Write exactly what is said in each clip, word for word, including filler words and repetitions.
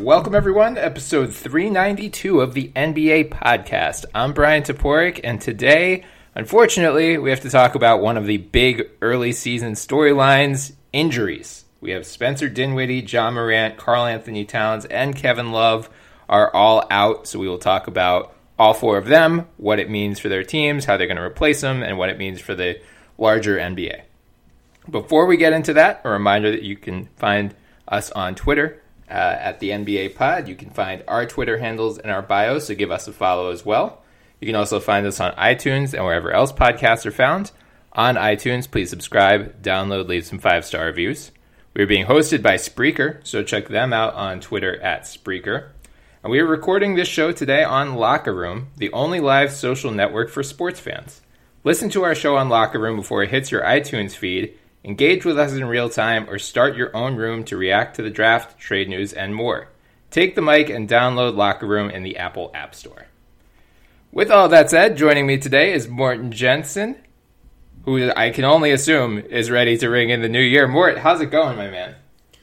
Welcome, everyone, to episode three ninety-two of the N B A podcast. I'm Brian Toporek, and today, unfortunately, we have to talk about one of the big early season storylines, injuries. We have Spencer Dinwiddie, John Morant, Karl Anthony Towns, and Kevin Love are all out, so we will talk about all four of them, what it means for their teams, how they're going to replace them, and what it means for the larger N B A. Before we get into that, a reminder that you can find us on Twitter uh, at the N B A Pod. You can find our Twitter handles in our bio, so give us a follow as well. You can also find us on iTunes and wherever else podcasts are found. On iTunes, please subscribe, download, leave some five-star reviews. We're being hosted by Spreaker, so check them out on Twitter at Spreaker. And we are recording this show today on Locker Room, the only live social network for sports fans. Listen to our show on Locker Room before it hits your iTunes feed, engage with us in real time, or start your own room to react to the draft, trade news, and more. Take the mic and download Locker Room in the Apple App Store. With all that said, joining me today is Morten Jensen, who I can only assume is ready to ring in the new year. Mort, how's it going, my man?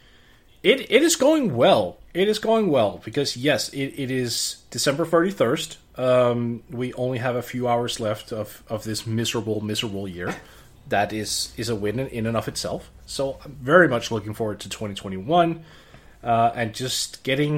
It It is going well. It is going well because, yes, it, it is December thirty-first. Um, we only have a few hours left of, of this miserable, miserable year. That is, is a win in and of itself. So I'm very much looking forward to twenty twenty-one uh, and just getting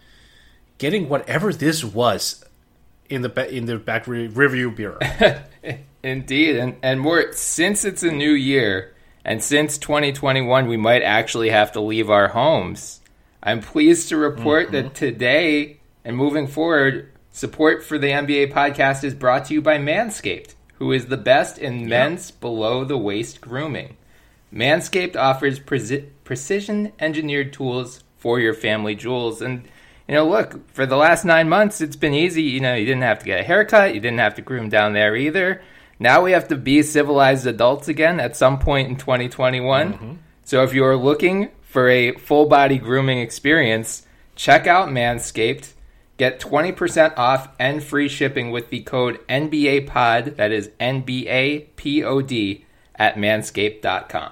getting whatever this was in the ba- in the back re- review bureau. Indeed, and and more since it's a new year and since twenty twenty-one we might actually have to leave our homes. I'm pleased to report mm-hmm. that today and moving forward, support for the N B A podcast is brought to you by Manscaped, who is the best in yep. men's below-the-waist grooming. Manscaped offers pre- precision-engineered tools for your family jewels. And, you know, look, for the last nine months, it's been easy. You know, you didn't have to get a haircut. You didn't have to groom down there either. Now we have to be civilized adults again at some point in twenty twenty-one. Mm-hmm. So if you're looking for a full-body grooming experience, check out Manscaped. Get twenty percent off and free shipping with the code N B A Pod, that is N B A P O D, at manscaped dot com.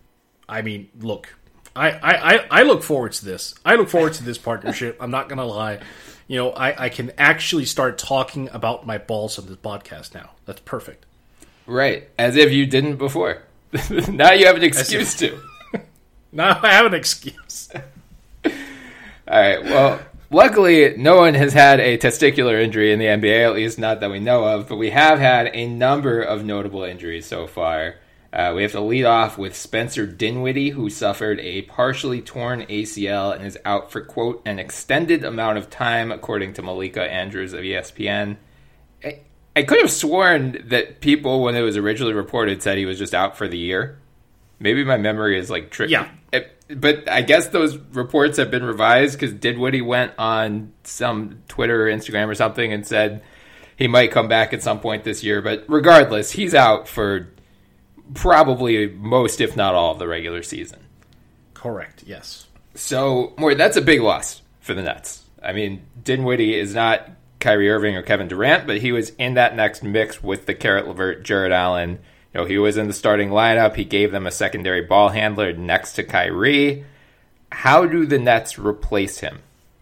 I mean, look, I, I, I look forward to this. I look forward to this partnership. I'm not going to lie. You know, I, I can actually start talking about my balls on this podcast now. That's perfect. Right. As if you didn't before. Now you have an excuse to. Now I have an excuse. All right, well... Luckily, no one has had a testicular injury in the N B A, at least not that we know of, but we have had a number of notable injuries so far. Uh, we have to lead off with Spencer Dinwiddie, who suffered a partially torn A C L and is out for, quote, an extended amount of time, according to Malika Andrews of E S P N. I, I could have sworn that people, when it was originally reported, said he was just out for the year. Maybe my memory is, like, tricky. Yeah. It, But I guess those reports have been revised because Dinwiddie went on some Twitter or Instagram or something and said he might come back at some point this year. But regardless, he's out for probably most, if not all, of the regular season. Correct, yes. So, more that's a big loss for the Nets. I mean, Dinwiddie is not Kyrie Irving or Kevin Durant, but he was in that next mix with the Caret LeVert, Jared Allen. You know, he was in the starting lineup. He gave them a secondary ball handler next to Kyrie. How do the Nets replace him?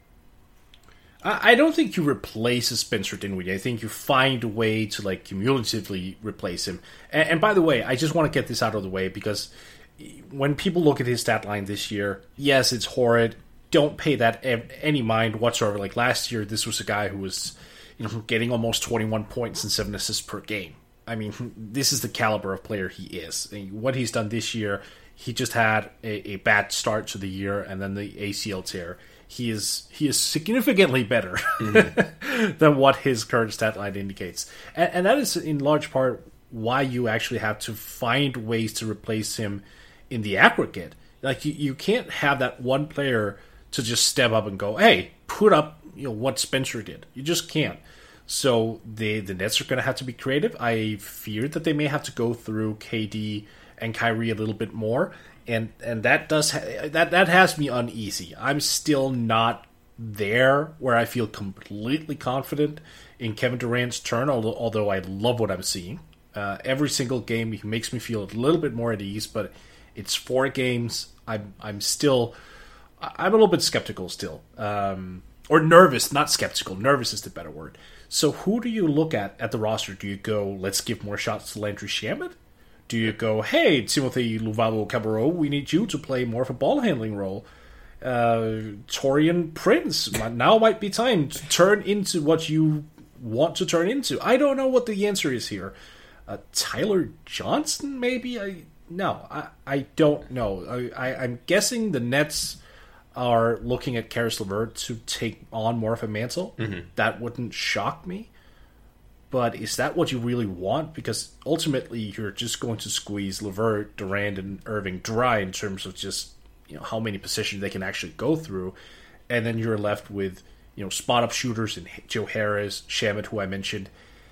I don't think you replace Spencer Dinwiddie. I think you find a way to, like, cumulatively replace him. And, and by the way, I just want to get this out of the way because when people look at his stat line this year, yes, it's horrid. Don't pay that any mind whatsoever. Like last year, this was a guy who was, you know, getting almost twenty-one points and seven assists per game. I mean, this is the caliber of player he is. I mean, what he's done this year, he just had a, a bad start to the year and then the A C L tear. He is he is significantly better mm-hmm. than what his current stat line indicates. And, and that is in large part why you actually have to find ways to replace him in the aggregate. Like, you, you can't have that one player to just step up and go, hey, put up, you know, what Spencer did. You just can't. So the the Nets are going to have to be creative. I fear that they may have to go through K D and Kyrie a little bit more, and and that does ha- that that has me uneasy. I'm still not there where I feel completely confident in Kevin Durant's turn. Although although I love what I'm seeing, uh, every single game he makes me feel a little bit more at ease. But it's four games. I'm I'm still I'm a little bit skeptical still. Um, or nervous, not skeptical. Nervous is the better word. So who do you look at at the roster? Do you go, let's give more shots to Landry Shamet? Do you go, hey, Timothy Luwawu-Cabarrot, we need you to play more of a ball handling role? Uh, Torian Prince, now might be time to turn into what you want to turn into. I don't know what the answer is here. Uh, Tyler Johnson, maybe? I No, I, I don't know. I, I, I'm guessing the Nets are looking at Caris LeVert to take on more of a mantle. Mm-hmm. That wouldn't shock me. But is that what you really want? Because ultimately, you're just going to squeeze LeVert, Durant, and Irving dry in terms of just, you know, how many positions they can actually go through, and then you're left with, you know, spot up shooters and Joe Harris, Shamet, who I mentioned,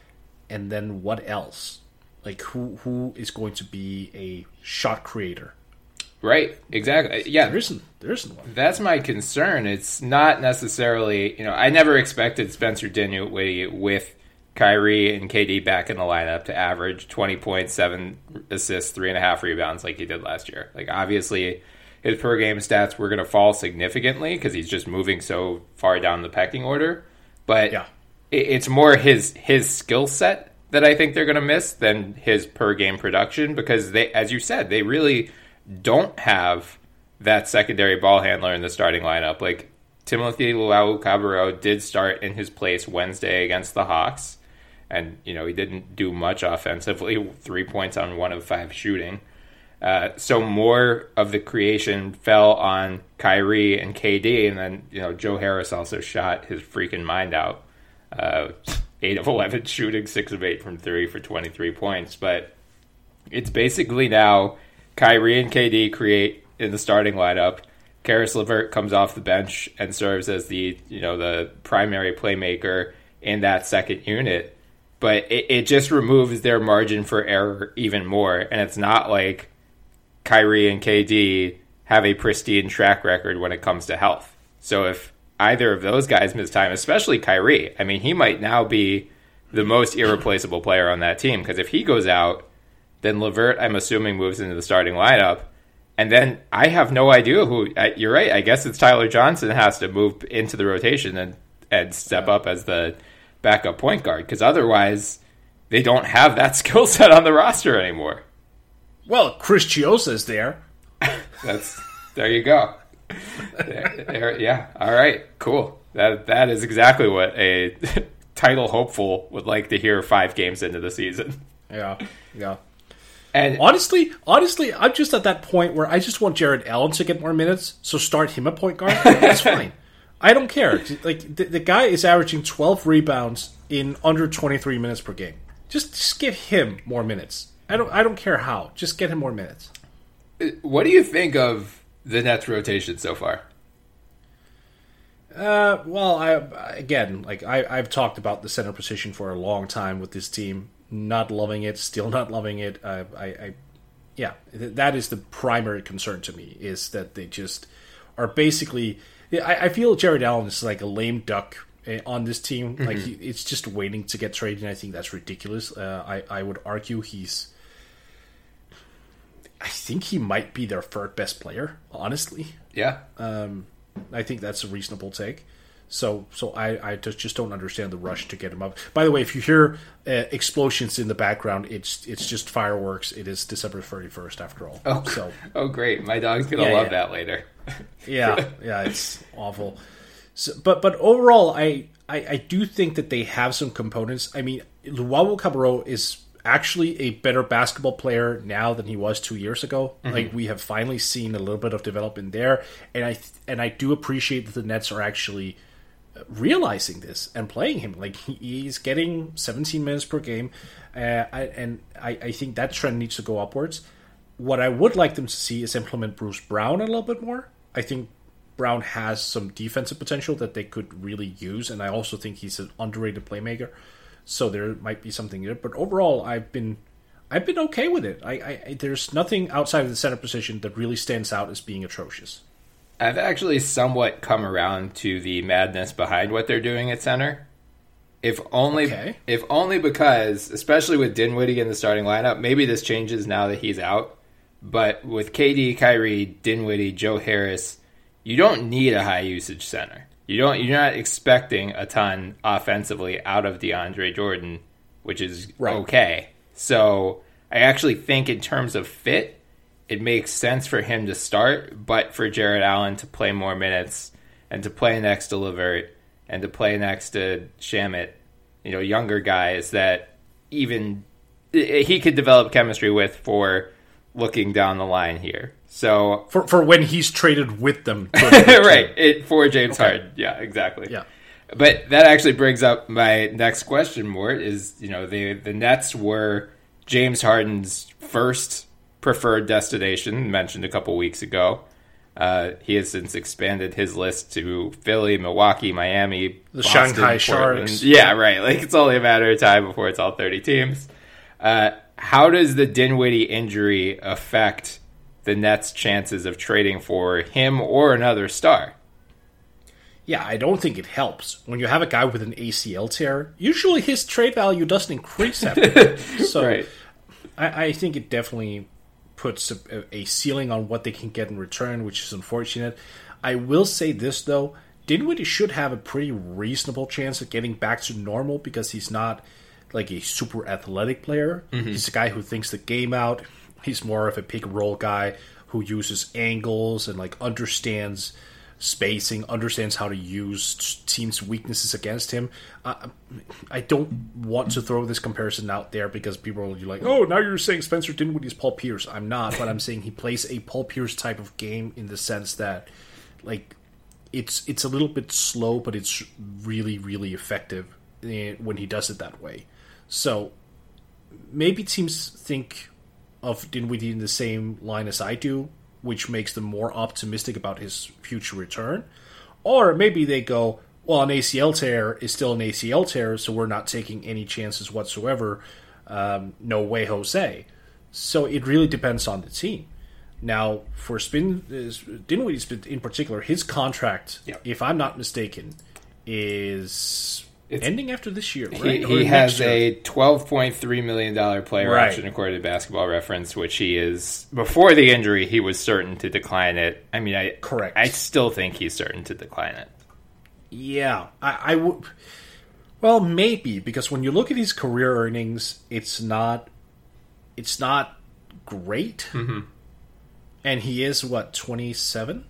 and then what else? Like who who is going to be a shot creator? Right, exactly. Yeah, there isn't there isn't one. That's my concern. It's not necessarily, you know, I never expected Spencer Dinwiddie with Kyrie and K D back in the lineup to average twenty points, seven assists, three and a half rebounds like he did last year. Like, obviously, his per game stats were going to fall significantly because he's just moving so far down the pecking order. But yeah. it's more his his skill set that I think they're going to miss than his per game production, because they, as you said, they really don't have that secondary ball handler in the starting lineup. Like, Timothy Luwawu-Cabarrot did start in his place Wednesday against the Hawks. And, you know, he didn't do much offensively, three points on one of five shooting. Uh, so more of the creation fell on Kyrie and K D. And then, you know, Joe Harris also shot his freaking mind out. Uh, eight of eleven shooting, six of eight from three for twenty-three points. But it's basically now Kyrie and K D create in the starting lineup. Caris LeVert comes off the bench and serves as the, you know, the primary playmaker in that second unit. But it, it just removes their margin for error even more. And it's not like Kyrie and K D have a pristine track record when it comes to health. So if either of those guys miss time, especially Kyrie, I mean, he might now be the most irreplaceable player on that team. Because if he goes out, then LeVert, I'm assuming, moves into the starting lineup. And then I have no idea who... You're right, I guess it's Tyler Johnson has to move into the rotation and, and step up as the backup point guard, because otherwise they don't have that skill set on the roster anymore. Well, Chris Chiosa is there. That's there you go. There, there, yeah, all right, cool. That that is exactly what a title hopeful would like to hear five games into the season. Yeah, yeah. And honestly, honestly, I'm just at that point where I just want Jared Allen to get more minutes, so start him at point guard. That's fine. I don't care. Like the, the guy is averaging twelve rebounds in under twenty-three minutes per game. Just, just give him more minutes. I don't. I don't care how. Just get him more minutes. What do you think of the Nets rotation so far? Uh, well, I again, like I, I've talked about the center position for a long time with this team. Not loving it. Still not loving it. I, I, I yeah, that is the primary concern to me. Is that they just are basically. I, I feel Jared Allen is like a lame duck on this team. Mm-hmm. Like he, it's just waiting to get traded. And I think that's ridiculous. Uh, I I would argue he's. I think he might be their third best player. Honestly, yeah. Um, I think that's a reasonable take. So so I, I just, just don't understand the rush to get him up. By the way, if you hear uh, explosions in the background, it's it's just fireworks. It is December thirty-first after all. Oh, so, oh great. My dog's going to yeah, love yeah. that later. yeah, yeah, it's awful. So, but but overall, I, I, I do think that they have some components. I mean, Luwawu-Cabarrot is actually a better basketball player now than he was two years ago. Mm-hmm. Like, we have finally seen a little bit of development there. And I, and I do appreciate that the Nets are actually realizing this and playing him. Like, he's getting seventeen minutes per game, uh, I, and I, I think that trend needs to go upwards. What I would like them to see is implement Bruce Brown a little bit more. I think Brown has some defensive potential that they could really use, and I also think he's an underrated playmaker, so there might be something there. But overall, I've been I've been okay with it. I, I there's nothing outside of the center position that really stands out as being atrocious. I've actually somewhat come around to the madness behind what they're doing at center. If only, okay. if only because, especially with Dinwiddie in the starting lineup, maybe this changes now that he's out. But with K D, Kyrie, Dinwiddie, Joe Harris, you don't need a high usage center. You don't. You're not expecting a ton offensively out of DeAndre Jordan, which is right. okay. So I actually think in terms of fit, it makes sense for him to start, but for Jarrett Allen to play more minutes and to play next to LeVert and to play next to Shamet, you know, younger guys that even he could develop chemistry with for looking down the line here. So for for when he's traded with them, right? It, for James okay. Harden, yeah, exactly. Yeah, but that actually brings up my next question. Mort is you know the the Nets were James Harden's first preferred destination, mentioned a couple weeks ago. Uh, he has since expanded his list to Philly, Milwaukee, Miami, the Boston, Shanghai Portland. Sharks. Yeah, right. Like it's only a matter of time before it's all thirty teams. Uh, how does the Dinwiddie injury affect the Nets' chances of trading for him or another star? Yeah, I don't think it helps. When you have a guy with an A C L tear, usually his trade value doesn't increase after that. So right. I, I think it definitely puts a, a ceiling on what they can get in return, which is unfortunate. I will say this, though. Dinwiddie should have a pretty reasonable chance of getting back to normal because he's not like a super athletic player. Mm-hmm. He's a guy who thinks the game out. He's more of a pick and roll guy who uses angles and like understands spacing, understands how to use teams' weaknesses against him. Uh, I don't want to throw this comparison out there because people are like, oh, now you're saying Spencer Dinwiddie is Paul Pierce. I'm not, but I'm saying he plays a Paul Pierce type of game in the sense that like it's it's a little bit slow, but it's really, really effective when he does it that way. So maybe teams think of Dinwiddie in the same line as I do, which makes them more optimistic about his future return. Or maybe they go, well, an A C L tear is still an A C L tear, so we're not taking any chances whatsoever. Um, no way, Jose. So it really depends on the team. Now, for Spin, Dinwiddie in particular, his contract, yeah. if I'm not mistaken, is... It's ending after this year, right? He, he has a twelve point three million dollars player right. option according to Basketball Reference, which he is, before the injury, he was certain to decline it. I mean, I correct. I still think he's certain to decline it. Yeah, I, I would. Well, maybe, because when you look at his career earnings, it's not, it's not great. Mm-hmm. And he is, what, twenty-seven?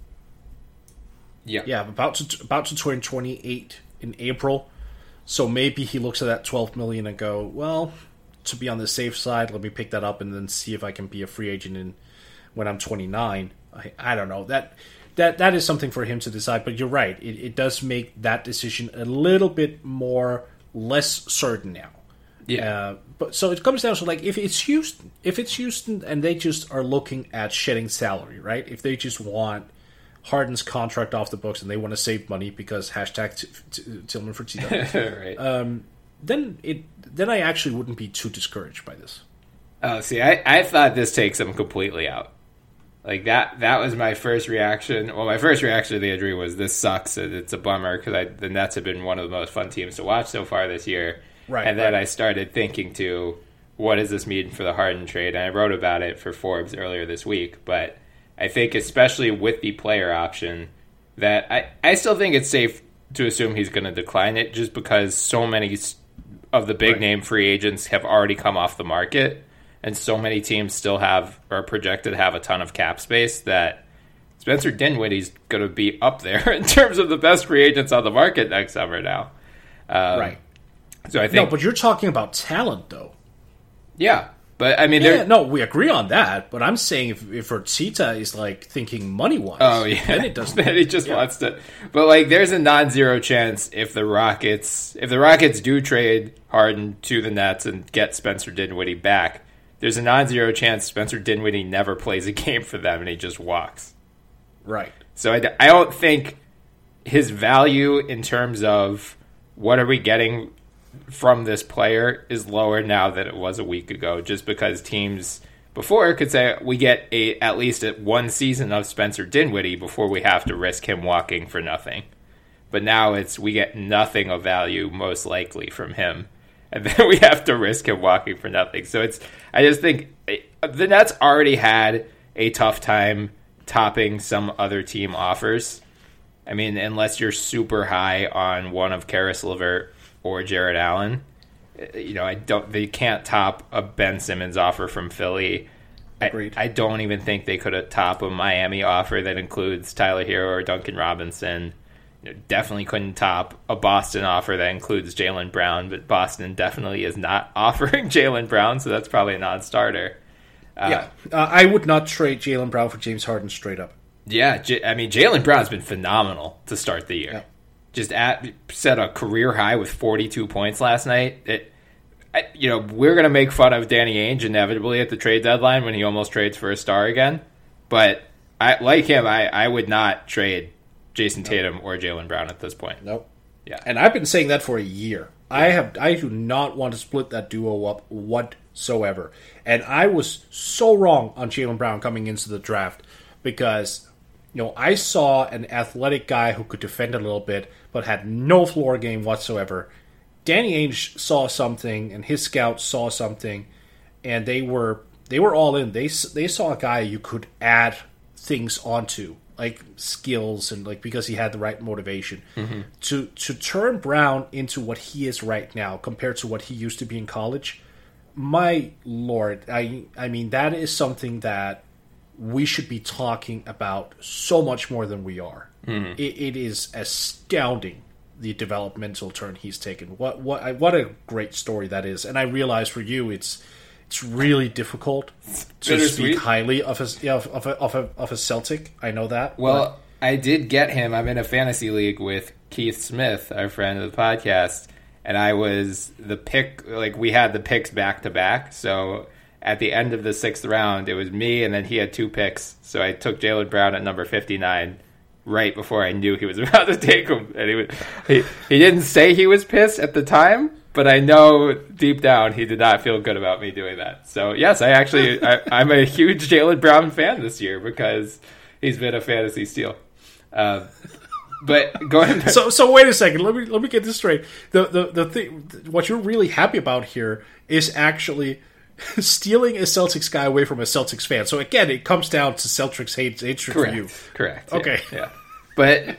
Yeah. Yeah, about to, about to turn twenty-eight in April. So maybe he looks at that twelve million dollars and go, well, to be on the safe side, let me pick that up and then see if I can be a free agent in when I'm twenty-nine. I, I don't know. That that that is something for him to decide. But you're right. It, it does make that decision a little bit more less certain now. Yeah. Uh, but so it comes down to like if it's Houston, if it's Houston and they just are looking at shedding salary, right? If they just want Harden's contract off the books and they want to save money because hashtag t- t- Tillman for Tito, right. um, then it then I actually wouldn't be too discouraged by this. Oh, see, I, I thought this takes him completely out. Like that that was my first reaction. Well, my first reaction to the injury was this sucks. It's a bummer because the Nets have been one of the most fun teams to watch so far this year. Right. And then right. I started thinking to, what does this mean for the Harden trade? And I wrote about it for Forbes earlier this week, but I think especially with the player option that I, I still think it's safe to assume he's going to decline it just because so many of the big right. name free agents have already come off the market and so many teams still have are projected to have a ton of cap space that Spencer Dinwiddie's going to be up there in terms of the best free agents on the market next summer now. Um, right. So I think No, but you're talking about talent though. Yeah. But I mean, yeah, no, we agree on that. But I'm saying if if Fertitta is like thinking money wise, oh yeah, then it doesn't. then he just yeah. wants to. But like, there's a non-zero chance if the Rockets if the Rockets do trade Harden to the Nets and get Spencer Dinwiddie back, there's a non-zero chance Spencer Dinwiddie never plays a game for them and he just walks. Right. So I, I don't think his value in terms of what are we getting from this player is lower now than it was a week ago, just because teams before could say we get a at least a one season of Spencer Dinwiddie before we have to risk him walking for nothing. But now it's we get nothing of value most likely from him, and then we have to risk him walking for nothing. So it's I just think it, the Nets already had a tough time topping some other team offers. I mean, unless you're super high on one of Karis LeVert or Jared Allen, you know, I don't. They can't top a Ben Simmons offer from Philly. Agreed. I, I don't even think they could top a Miami offer that includes Tyler Hero or Duncan Robinson. You know, definitely couldn't top a Boston offer that includes Jaylen Brown, but Boston definitely is not offering Jaylen Brown, so that's probably a non-starter. Uh, yeah, uh, I would not trade Jaylen Brown for James Harden straight up. Yeah, J- I mean, Jaylen Brown's been phenomenal to start the year. Yeah. Just at set a career high with forty-two points last night. It, I, you know, we're going to make fun of Danny Ainge inevitably at the trade deadline when he almost trades for a star again. But I like him, I, I would not trade Jason Tatum nope. or Jaylen Brown at this point. Nope. Yeah. And I've been saying that for a year. Yeah. I have I do not want to split that duo up whatsoever. And I was so wrong on Jaylen Brown coming into the draft because, you know, I saw an athletic guy who could defend a little bit but had no floor game whatsoever. Danny Ainge saw something, and his scouts saw something, and they were they were all in. They they saw a guy you could add things onto, like skills, and like because he had the right motivation mm-hmm. to to turn Brown into what he is right now compared to what he used to be in college. My lord, I I mean that is something that we should be talking about so much more than we are. Mm-hmm. It, it is astounding. The developmental turn he's taken. What what what a great story that is. And I realize for you, it's it's really difficult to speak highly of a yeah, of, of a of a of a Celtic. I know that. Well, but. I did get him. I'm in a fantasy league with Keith Smith, our friend of the podcast, and I was the pick. Like we had the picks back to back. So at the end of the sixth round, it was me, and then he had two picks. So I took Jaylen Brown at number fifty-nine. Right before I knew he was about to take him, and he, was, he he didn't say he was pissed at the time, but I know deep down he did not feel good about me doing that. So yes, I actually I, I'm a huge Jaylen Brown fan this year because he's been a fantasy steal. Uh, but going back- so so wait a second, let me let me get this straight. The the the thing, what you're really happy about here is actually stealing a Celtics guy away from a Celtics fan. So again, it comes down to Celtics hate hatred Correct. for you. Correct. Okay. Yeah. yeah. But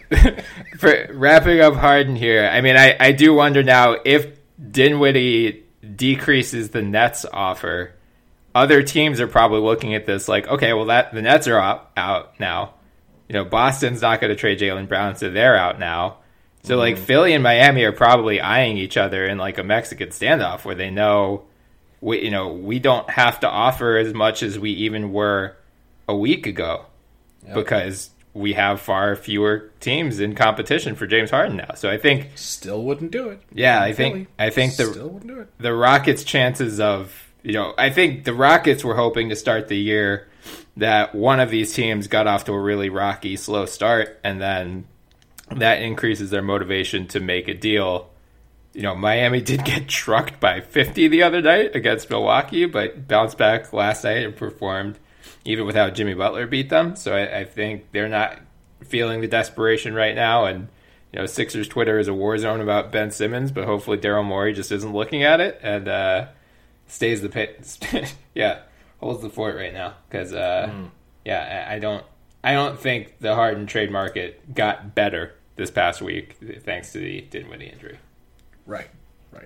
for wrapping up Harden here, I mean, I, I do wonder now if Dinwiddie decreases the Nets offer, other teams are probably looking at this like, okay, well that the Nets are out, out now. You know, Boston's not going to trade Jaylen Brown, so they're out now. So mm-hmm. like Philly and Miami are probably eyeing each other in like a Mexican standoff where they know, we, you know, we don't have to offer as much as we even were a week ago yep. because we have far fewer teams in competition for James Harden now. So I think still wouldn't do it. Yeah, I think Philly. I think the still wouldn't do it. The Rockets' chances of, you know, I think the Rockets were hoping to start the year that one of these teams got off to a really rocky, slow start, and then that increases their motivation to make a deal. You know, Miami did get trucked by fifty the other night against Milwaukee, but bounced back last night and performed even without Jimmy Butler beat them. So I, I think they're not feeling the desperation right now. And, you know, Sixers Twitter is a war zone about Ben Simmons, but hopefully Daryl Morey just isn't looking at it and uh, stays the pit. yeah, holds the fort right now. Because, uh, mm. yeah, I, I don't I don't think the Harden trade market got better this past week thanks to the Dinwiddie injury. Right, right.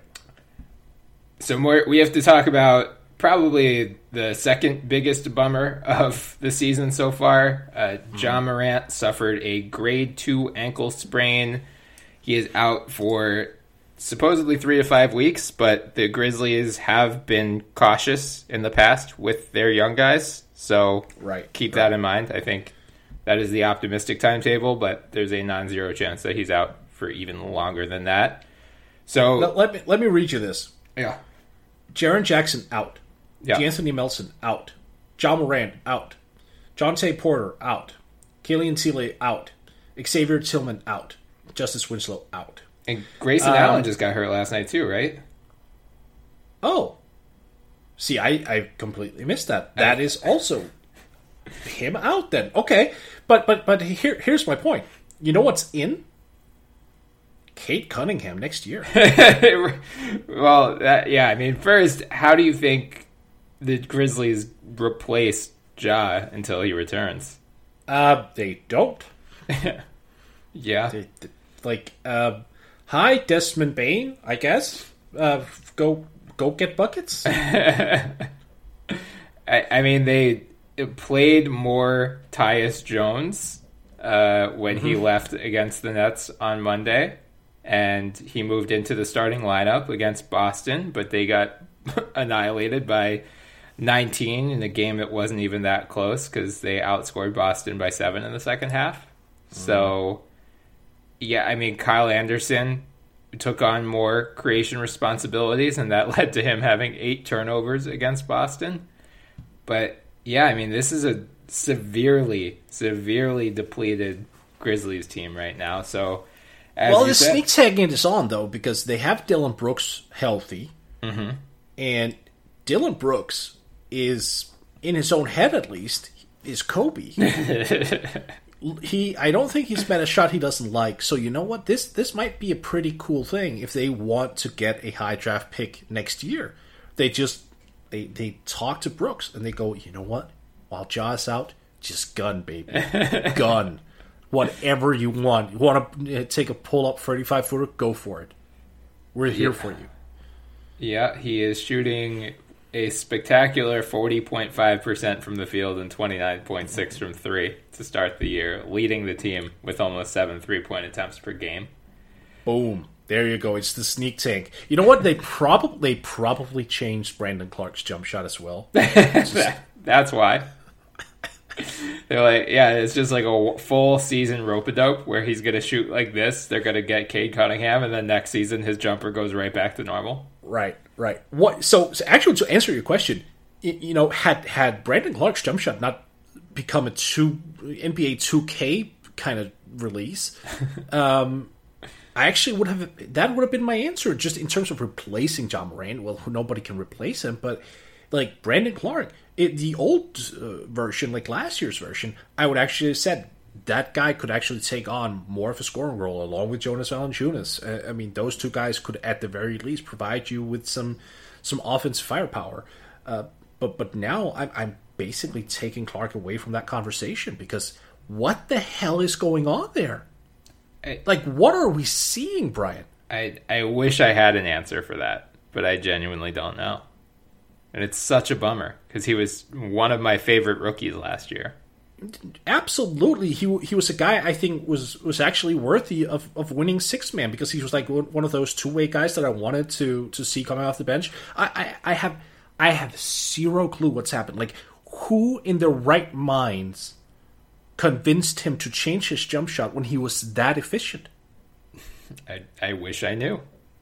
So more, we have to talk about probably the second biggest bummer of the season so far. Uh, mm-hmm. Ja Morant suffered a grade two ankle sprain. He is out for supposedly three to five weeks, but the Grizzlies have been cautious in the past with their young guys. So right, keep right. that in mind. I think that is the optimistic timetable, but there's a non-zero chance that he's out for even longer than that. So let, let me let me read you this. Yeah. Jaren Jackson out. Yeah. D'Anthony Melton out. Ja Morant out. Jonte Porter out. Killian Tilly out. Xavier Tillman out. Justice Winslow out. And Grayson um, Allen just got hurt last night too, right? Oh. See, I, I completely missed that. That I, is also him out then. Okay. But but but here here's my point. You know what's in? Kate Cunningham next year. well, that, yeah, I mean, first, how do you think the Grizzlies replace Ja until he returns? Uh, they don't. Yeah. They, they, like, uh, hi, Desmond Bain, I guess. Uh, go go get buckets. I, I mean, they played more Tyus Jones uh, when he left against the Nets on Monday, and he moved into the starting lineup against Boston, but they got annihilated by nineteen in a game that wasn't even that close because they outscored Boston by seven in the second half. Mm. So, yeah, I mean, Kyle Anderson took on more creation responsibilities, and that led to him having eight turnovers against Boston. But, yeah, I mean, this is a severely, severely depleted Grizzlies team right now. So, as well, you the said, sneak tagging is on, though, because they have Dylan Brooks healthy. Mm-hmm. And Dylan Brooks is, in his own head at least, is Kobe. he, I don't think he's met a shot he doesn't like. So you know what? This this might be a pretty cool thing if they want to get a high draft pick next year. They just they they talk to Brooks and they go, you know what? While Ja's out, just gun, baby, gun. Whatever you want. You want to take a pull up thirty-five footer? Go for it. We're here yeah. for you. Yeah, he is shooting a spectacular forty point five percent from the field and twenty-nine point six from three to start the year, leading the team with almost seven three-point attempts per game. Boom. There you go. It's the sneak tank. You know what? They probably they probably changed Brandon Clark's jump shot as well. That's why. They're like, yeah, it's just like a full season rope-a-dope where he's going to shoot like this. They're going to get Cade Cunningham, and then next season his jumper goes right back to normal. Right, right. What? So, so actually, to answer your question, you know, had had Brandon Clark's jump shot not become a two N B A two K kind of release, um, I actually would have that would have been my answer. Just in terms of replacing Ja Morant, well, nobody can replace him, but like Brandon Clark, it, the old uh, version, like last year's version, I would actually have said that guy could actually take on more of a scoring role along with Jonas Valanciunas. Uh, I mean, those two guys could at the very least provide you with some some offensive firepower. Uh, but but now I'm, I'm basically taking Clark away from that conversation because what the hell is going on there? I, like, what are we seeing, Brian? I I wish I had an answer for that, but I genuinely don't know. And it's such a bummer because he was one of my favorite rookies last year. Absolutely, he he was a guy I think was, was actually worthy of, of winning sixth man because he was like one of those two way guys that I wanted to, to see coming off the bench. I, I, I have I have zero clue what's happened. Like, who in their right minds convinced him to change his jump shot when he was that efficient? I I wish I knew.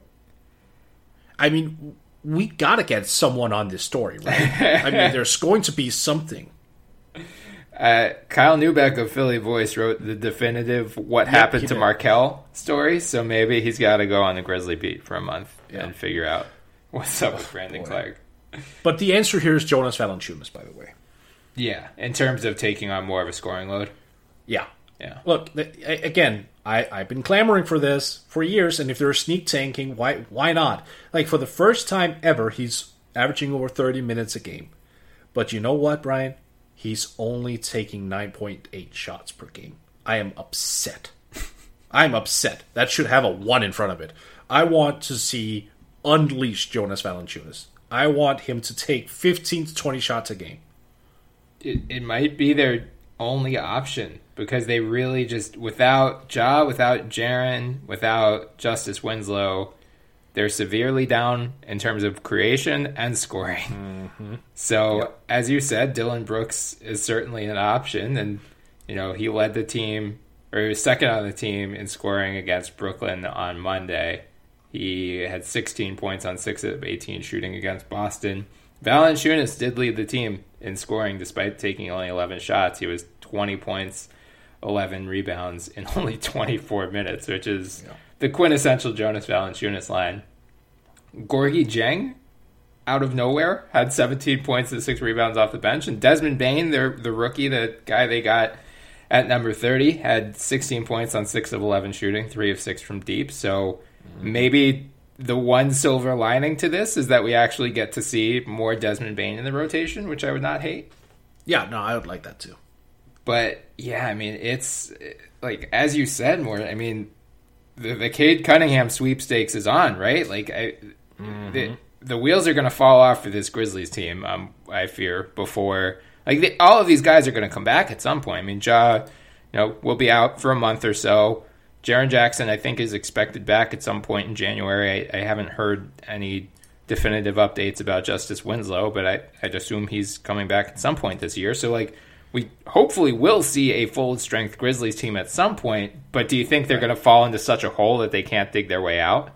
I mean, we gotta get someone on this story, right? I mean, there's going to be something. Uh, Kyle Neubeck of Philly Voice wrote the definitive "What Yep, Happened he to did. Markelle" story, so maybe he's got to go on the Grizzly beat for a month Yeah. and figure out what's up with Brandon boy. Clark. But the answer here is Jonas Valanciunas, by the way. Yeah, in terms of taking on more of a scoring load. Yeah. Yeah. Look, th- again, I, I've been clamoring for this for years, and if they're sneak tanking, why why not? Like, for the first time ever, he's averaging over thirty minutes a game. But you know what, Brian? He's only taking nine point eight shots per game. I am upset. I'm upset. That should have a one in front of it. I want to see unleashed Jonas Valanciunas. I want him to take fifteen to twenty shots a game. It, it might be their only option because they really just, without Ja, without Jaren, without Justice Winslow, they're severely down in terms of creation and scoring. Mm-hmm. So, Yep. as you said, Dylan Brooks is certainly an option. And, you know, he led the team, or he was second on the team in scoring against Brooklyn on Monday. He had sixteen points on six of eighteen shooting against Boston. Valanciunas did lead the team in scoring despite taking only eleven shots. He was twenty points, eleven rebounds in only twenty-four minutes, which is Yeah. the quintessential Jonas Valanciunas line. Gorgie Jeng, out of nowhere, had seventeen points and six rebounds off the bench. And Desmond Bain, the, the rookie, the guy they got at number thirty, had sixteen points on six of eleven shooting, three of six from deep. So mm-hmm. maybe the one silver lining to this is that we actually get to see more Desmond Bain in the rotation, which I would not hate. Yeah, no, I would like that too. But yeah, I mean, it's like as you said, more. I mean, the the Cade Cunningham sweepstakes is on, right? Like, I, mm-hmm. the the wheels are going to fall off for this Grizzlies team. Um, I fear before like the, all of these guys are going to come back at some point. I mean, Ja, you know, will be out for a month or so. Jaren Jackson, I think, is expected back at some point in January. I, I haven't heard any definitive updates about Justice Winslow, but I, I'd assume he's coming back at some point this year. So, like, we hopefully will see a full-strength Grizzlies team at some point, but do you think they're going to fall into such a hole that they can't dig their way out?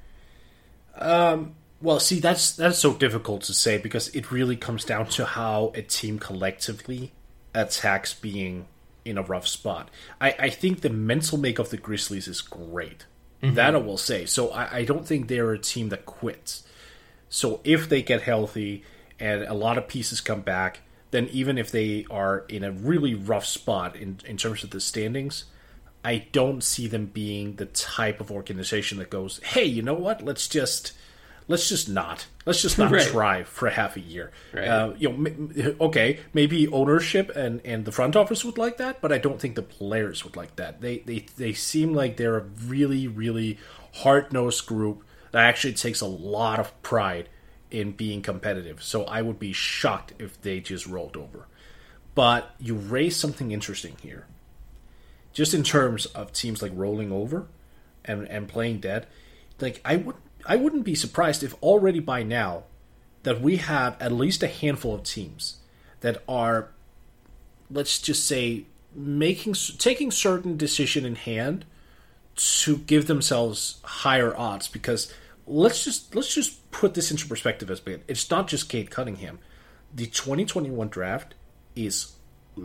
Um, well, see, that's that's so difficult to say because it really comes down to how a team collectively attacks being in a rough spot. I, I think the mental make of the Grizzlies is great. Mm-hmm. That I will say. So I, I don't think they're a team that quits. So if they get healthy and a lot of pieces come back, then even if they are in a really rough spot in, in terms of the standings, I don't see them being the type of organization that goes, hey, you know what? Let's just let's just not. Let's just not right. try for half a year. Right. Uh, you know, okay, maybe ownership and, and the front office would like that, but I don't think the players would like that. They they, they seem like they're a really, really hard-nosed group that actually takes a lot of pride in being competitive. So I would be shocked if they just rolled over. But you raise something interesting here. Just in terms of teams like rolling over and, and playing dead, like I would I wouldn't be surprised if already by now that we have at least a handful of teams that are, let's just say, making taking certain decision in hand to give themselves higher odds. Because let's just let's just put this into perspective as big. It's not just Cade Cunningham. The twenty twenty-one draft is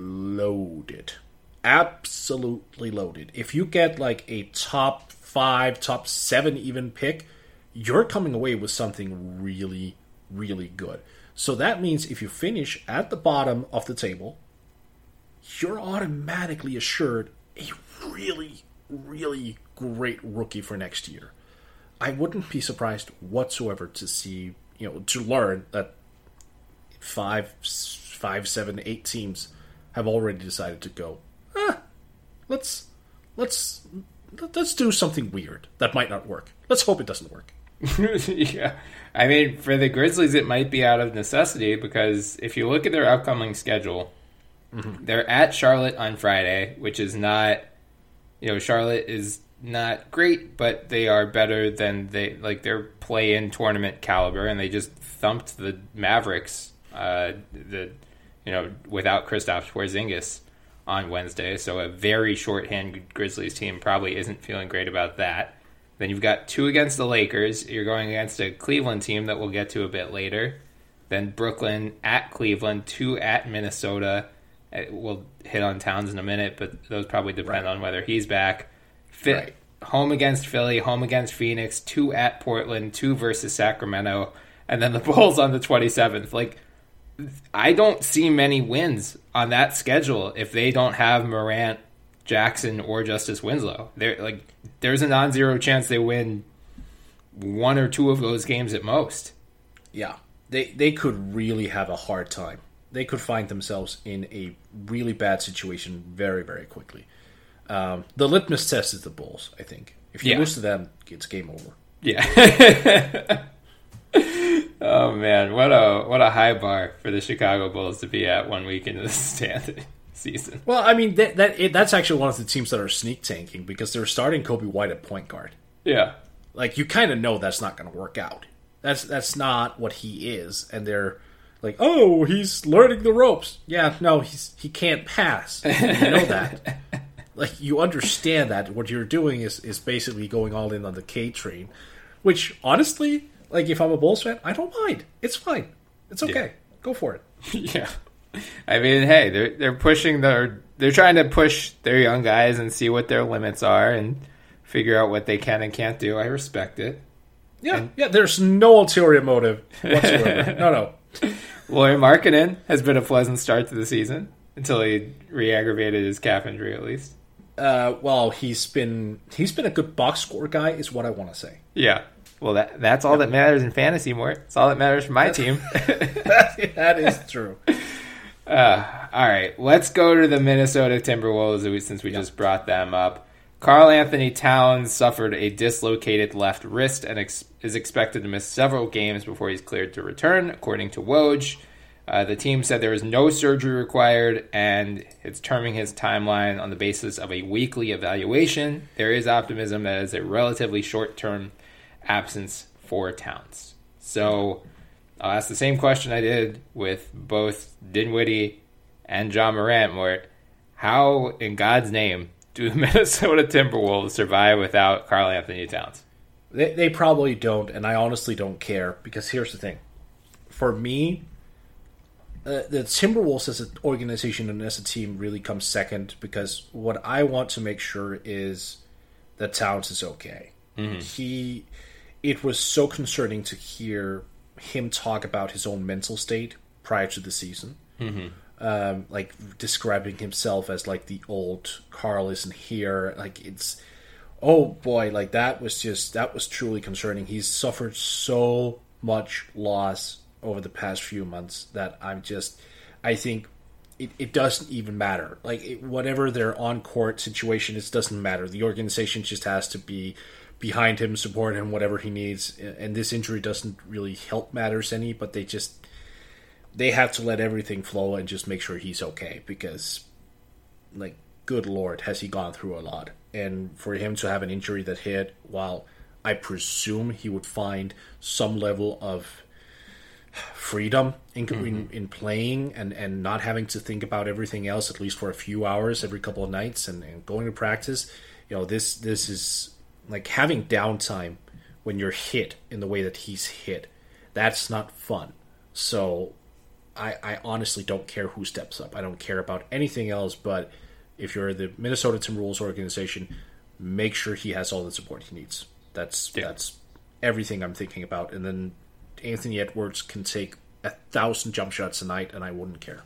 loaded. Absolutely loaded. If you get like a top five, top seven even pick, you're coming away with something really, really good. So that means if you finish at the bottom of the table, you're automatically assured a really, really great rookie for next year. I wouldn't be surprised whatsoever to see, you know, to learn that five, five, seven, eight teams have already decided to go, ah, let's, let's, let's do something weird that might not work. Let's hope it doesn't work. Yeah. I mean, for the Grizzlies, it might be out of necessity because if you look at their upcoming schedule, mm-hmm. they're at Charlotte on Friday, which is not, you know, Charlotte is not great, but they are better than they, like, their play-in tournament caliber, and they just thumped the Mavericks, uh, the, you know, without Kristaps Porzingis on Wednesday. So a very shorthand Grizzlies team probably isn't feeling great about that. Then you've got two against the Lakers. You're going against a Cleveland team that we'll get to a bit later. Then Brooklyn at Cleveland, two at Minnesota. We'll hit on Towns in a minute, but those probably depend right. on whether he's back. Fit, right. Home against Philly, home against Phoenix, two at Portland, two versus Sacramento, and then the Bulls on the twenty-seventh. Like, I don't see many wins on that schedule if they don't have Morant, Jackson, or Justice Winslow. They're like, there's a non-zero chance they win one or two of those games at most. Yeah, they they could really have a hard time. They could find themselves in a really bad situation very, very quickly. Um, the litmus test is the Bulls, I think. If you yeah. lose to them, it's game over. Yeah. Oh man, what a what a high bar for the Chicago Bulls to be at one week into the standing season. Well, I mean that that it, that's actually one of the teams that are sneak tanking because they're starting Kobe White at point guard. Yeah, like you kind of know that's not going to work out. That's that's not what he is, and they're like, oh, he's learning the ropes. Yeah, no, he's he can't pass. You know that. Like, you understand that what you're doing is, is basically going all in on the K train, which, honestly, like, if I'm a Bulls fan, I don't mind. It's fine. It's okay. Yeah. Go for it. Yeah. I mean, hey, they're they're pushing their, they're trying to push their young guys and see what their limits are and figure out what they can and can't do. I respect it. Yeah, and, yeah, there's no ulterior motive whatsoever. no, no. Lauri Markkanen has been a pleasant start to the season until he re-aggravated his calf injury, at least. Uh, well, he's been he's been a good box score guy, is what I want to say. Yeah. Well, that that's all that matters in fantasy, Mort. It's all that matters for my team. that, that is true. Uh, all right, let's go to the Minnesota Timberwolves since we yep. just brought them up. Karl Anthony Towns suffered a dislocated left wrist and ex- is expected to miss several games before he's cleared to return, according to Woj. Uh, the team said there was no surgery required, and it's terming his timeline on the basis of a weekly evaluation. There is optimism that it's a relatively short-term absence for Towns. So I'll ask the same question I did with both Dinwiddie and John Morant, where how, in God's name, do the Minnesota Timberwolves survive without Karl Anthony Towns? They, they probably don't, and I honestly don't care, because here's the thing. For me, uh, the Timberwolves as an organization and as a team really comes second, because what I want to make sure is that Towns is okay. Mm-hmm. He, it was so concerning to hear him talk about his own mental state prior to the season. Mm-hmm. Um, like describing himself as like the old Karl isn't here. Like it's, oh boy, like that was just, that was truly concerning. He's suffered so much loss over the past few months that I'm just, I think it, it doesn't even matter. Like it, whatever their on-court situation is, doesn't matter. The organization just has to be behind him, support him, whatever he needs. And this injury doesn't really help matters any, but they just, they have to let everything flow and just make sure he's okay, because, like, good Lord, has he gone through a lot. And for him to have an injury that hit while I presume he would find some level of freedom in, mm-hmm. in, in playing and, and not having to think about everything else, at least for a few hours every couple of nights, and, and going to practice, you know, this this is, like, having downtime when you're hit in the way that he's hit. That's not fun. So I, I honestly don't care who steps up. I don't care about anything else, but if you're the Minnesota Timberwolves organization, make sure he has all the support he needs. That's yeah. that's everything I'm thinking about. And then Anthony Edwards can take a thousand jump shots a night, and I wouldn't care.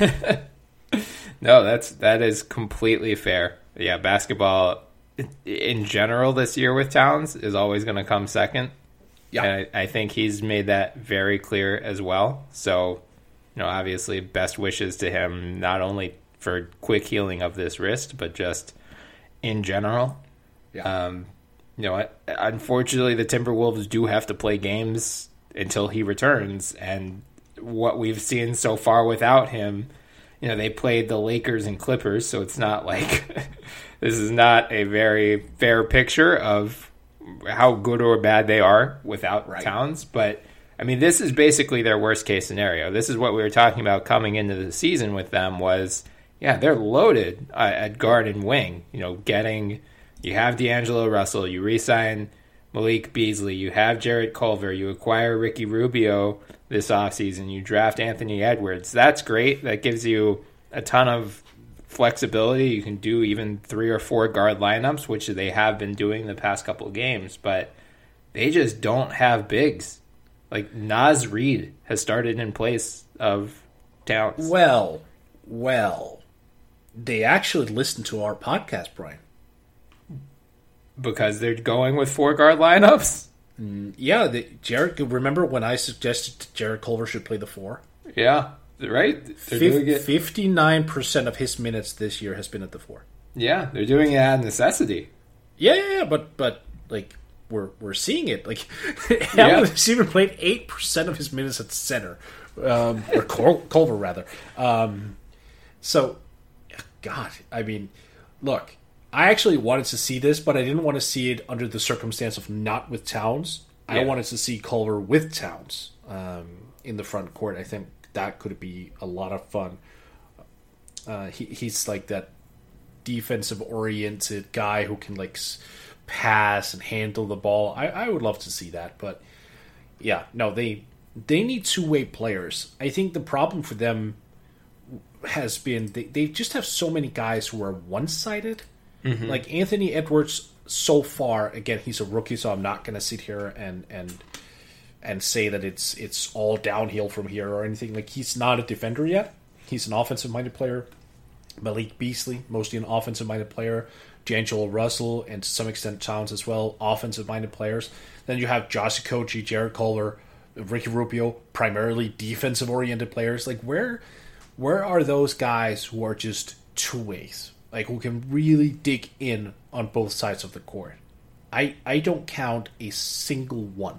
No, that's that is completely fair. Yeah, basketball in general this year with Towns is always going to come second. Yeah, and I, I think he's made that very clear as well. So, you know, obviously, best wishes to him, not only for quick healing of this wrist, but just in general. Yeah. Um, you know, unfortunately, the Timberwolves do have to play games until he returns, and what we've seen so far without him, you know, they played the Lakers and Clippers, so it's not like this is not a very fair picture of how good or bad they are without right. Towns, but I mean, this is basically their worst case scenario. This is what we were talking about coming into the season with them was, yeah, they're loaded uh, at guard and wing. You know, getting, you have D'Angelo Russell, you re-sign Malik Beasley, you have Jarrett Culver, you acquire Ricky Rubio this offseason, you draft Anthony Edwards. That's great. That gives you a ton of flexibility. You can do even three or four guard lineups, which they have been doing the past couple of games, but they just don't have bigs. Like, Naz Reid has started in place of Towns. Well, well, they actually listened to our podcast, Brian. Because they're going with four guard lineups? Mm, yeah, the, Jared. Remember when I suggested Jarrett Culver should play the four? Yeah, right? They're Fif- doing it. fifty-nine percent of his minutes this year has been at the four. Yeah, they're doing it out of necessity. Yeah, yeah, yeah, but, but like, we're we're seeing it. Like, Allen Receiver played eight percent of his minutes at center. Um, or Cul- Culver, rather. Um, so, God, I mean, look, I actually wanted to see this, but I didn't want to see it under the circumstance of not with Towns. Yeah. I wanted to see Culver with Towns um, in the front court. I think that could be a lot of fun. Uh, he, he's like that defensive-oriented guy who can like pass and handle the ball. I, I would love to see that, but yeah, no, they they need two-way players. I think the problem for them has been they, they just have so many guys who are one-sided. Mm-hmm. Like Anthony Edwards, so far, again, he's a rookie, so I'm not going to sit here and and and say that it's it's all downhill from here or anything. Like, he's not a defender yet. He's an offensive-minded player. Malik Beasley, mostly an offensive-minded player. D'Angelo Russell, and to some extent Towns as well, offensive-minded players. Then you have Josh Okogie, Jarrett Culver, Ricky Rubio, primarily defensive-oriented players. Like, where where are those guys who are just two ways, like who can really dig in on both sides of the court? I I don't count a single one.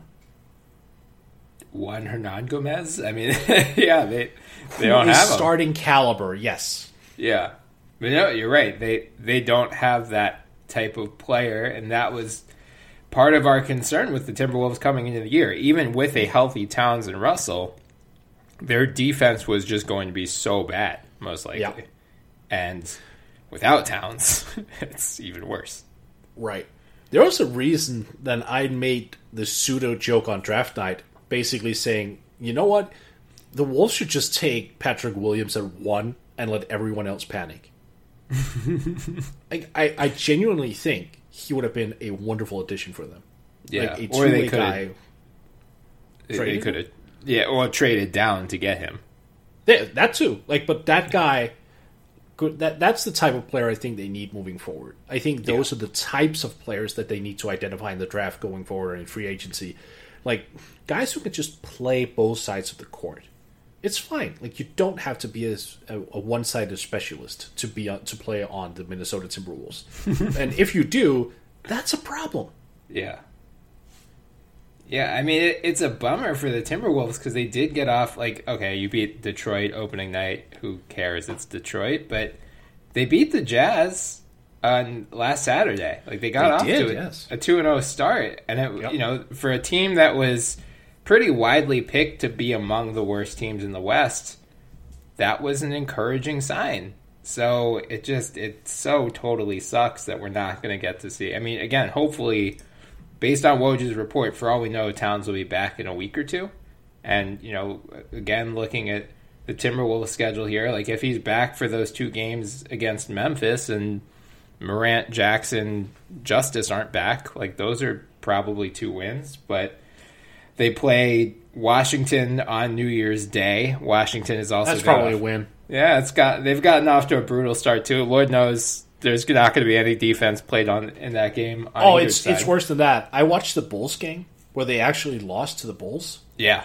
Juan Hernan Gomez. I mean, yeah, they they Who don't is have him. starting caliber. Yes. Yeah, but no, you're right. They they don't have that type of player, and that was part of our concern with the Timberwolves coming into the year. Even with a healthy Towns and Russell, their defense was just going to be so bad, most likely. Yeah. And without Towns, it's even worse. Right. There was a reason that I made the pseudo joke on draft night, basically saying, you know what? The Wolves should just take Patrick Williams at one and let everyone else panic. I, I, I genuinely think he would have been a wonderful addition for them. Yeah, like a or they two-way could guy. they Traded? could have, yeah, or traded down to get him. Yeah, that too. Like, but that guy, could, that that's the type of player I think they need moving forward. I think those Yeah. are the types of players that they need to identify in the draft going forward in free agency. Like guys who can just play both sides of the court. It's fine. Like you don't have to be a, a, a one-sided specialist to be on, to play on the Minnesota Timberwolves. And if you do, that's a problem. Yeah. Yeah, I mean, it, it's a bummer for the Timberwolves because they did get off, like, okay, you beat Detroit opening night. Who cares? It's Detroit. But they beat the Jazz on last Saturday. Like, they got They off did, to a, yes. a two and oh start. And, it, Yep. you know, for a team that was pretty widely picked to be among the worst teams in the West, that was an encouraging sign. So it just, it so totally sucks that we're not going to get to see. I mean, again, hopefully, based on Woj's report, for all we know, Towns will be back in a week or two. And, you know, again, looking at the Timberwolves schedule here, like if he's back for those two games against Memphis and Morant, Jackson, Justice aren't back, like those are probably two wins. But they play Washington on New Year's Day. Washington is also That's got probably off, a win. Yeah, it's got they've gotten off to a brutal start too. Lord knows there's not going to be any defense played on in that game. On Oh, either it's side. it's worse than that. I watched the Bulls game where they actually lost to the Bulls. Yeah,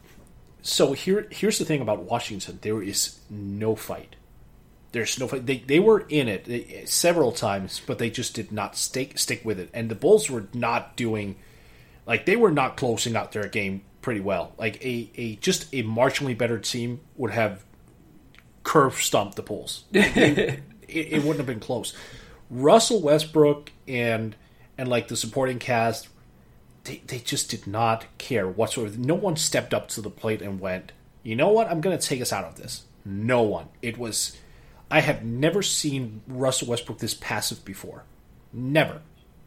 So here here's the thing about Washington. There is no fight. There's no fight. They they were in it they, several times, but they just did not stick stick with it. And the Bulls were not doing like they were not closing out their game pretty well. Like a, a just a marginally better team would have curve stomped the Bulls. it, it wouldn't have been close. Russell Westbrook and and like the supporting cast, they they just did not care whatsoever. No one stepped up to the plate and went, you know what, I'm going to take us out of this. No one. It was. I have never seen Russell Westbrook this passive before. Never.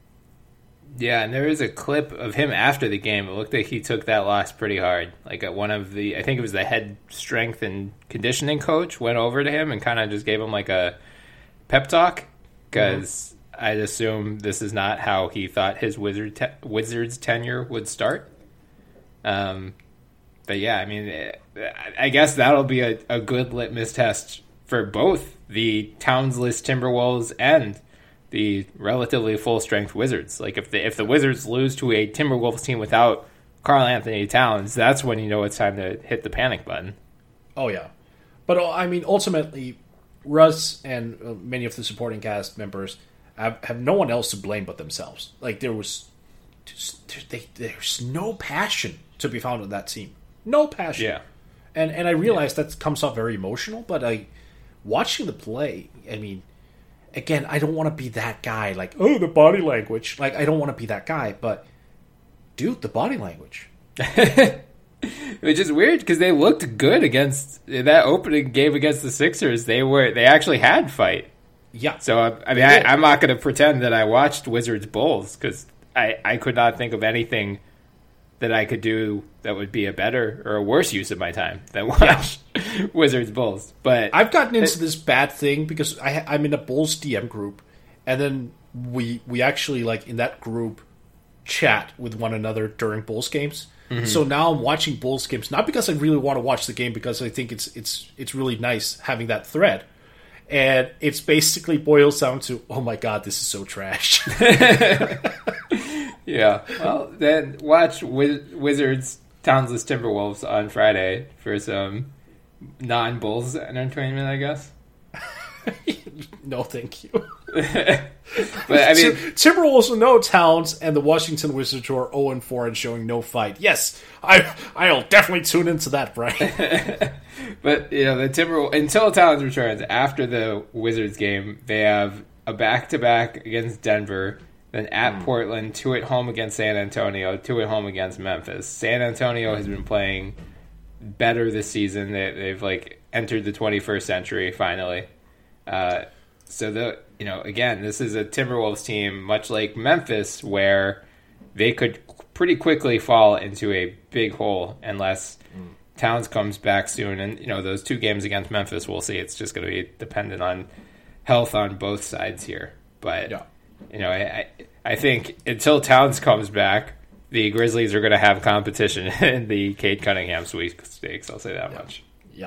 yeah, and there was a clip of him after the game. It looked like he took that loss pretty hard. Like at one of the, I think it was the head strength and conditioning coach went over to him and kind of just gave him like a pep talk because mm-hmm. I'd assume this is not how he thought his Wizard te- Wizards tenure would start. Um, but yeah, I mean, I guess that'll be a, a good litmus test for both the Townsless Timberwolves and the relatively full-strength Wizards. Like, if the if the Wizards lose to a Timberwolves team without Karl Anthony Towns, that's when you know it's time to hit the panic button. Oh, yeah. But, uh, I mean, ultimately, Russ and uh, many of the supporting cast members have, have no one else to blame but themselves. Like, there was just, they, there's no passion to be found in that team. No passion. Yeah. And and I realize yeah. that comes off very emotional, but I watching the play, I mean, again, I don't want to be that guy, like, oh, the body language. Like, I don't want to be that guy, but, dude, the body language. Which is weird, because they looked good against, that opening game against the Sixers. They were, they actually had fight. Yeah. So, I mean, I, I'm not going to pretend that I watched Wizards Bulls, because I, I could not think of anything that I could do that would be a better or a worse use of my time than watch yeah. Wizards Bulls. But I've gotten into it, this bad thing because I, I'm in a Bulls D M group, and then we we actually like in that group chat with one another during Bulls games. Mm-hmm. So now I'm watching Bulls games not because I really want to watch the game, because I think it's it's it's really nice having that thread. And it's basically boils down to, oh my god, this is so trash. Yeah, well, then watch Wiz- Wizards Townsless Timberwolves on Friday for some non-Bulls entertainment, I guess. No, thank you. But I mean, Tim- Timberwolves with no Towns, and the Washington Wizards who are zero and four and showing no fight. Yes, I I'll definitely tune into that, Brian. But you know, the Timberwolves, until Towns returns after the Wizards game, they have a back-to-back against Denver, then at mm. Portland, two at home against San Antonio, two at home against Memphis. San Antonio has been playing better this season. They, they've like entered the twenty-first century finally. Uh, so the you know again, this is a Timberwolves team much like Memphis, where they could pretty quickly fall into a big hole unless mm. Towns comes back soon. And you know those two games against Memphis, we'll see. It's just going to be dependent on health on both sides here. But yeah. you know, I I think until Towns comes back, the Grizzlies are going to have competition in the Cade Cunningham sweepstakes. I'll say that yeah. much. Yeah.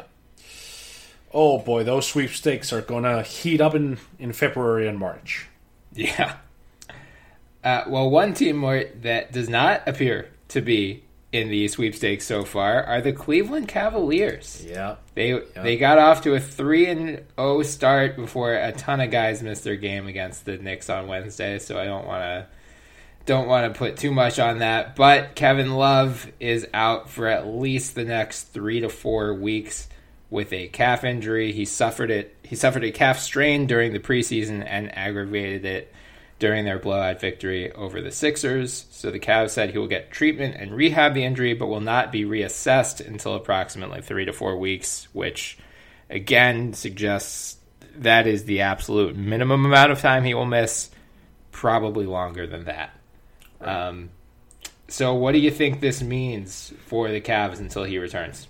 Oh boy, those sweepstakes are going to heat up in, in February and March. Yeah. Uh, well, one team more that does not appear to be in the sweepstakes so far are the Cleveland Cavaliers. Yeah. They yeah. they got off to a three and oh start before a ton of guys missed their game against the Knicks on Wednesday, so I don't want to don't want to put too much on that. But Kevin Love is out for at least the next three to four weeks with a calf injury. He suffered it. He suffered a calf strain during the preseason and aggravated it during their blowout victory over the Sixers. So the Cavs said he will get treatment and rehab the injury, but will not be reassessed until approximately three to four weeks, which again suggests that is the absolute minimum amount of time he will miss, probably longer than that. Um, so what do you think this means for the Cavs until he returns?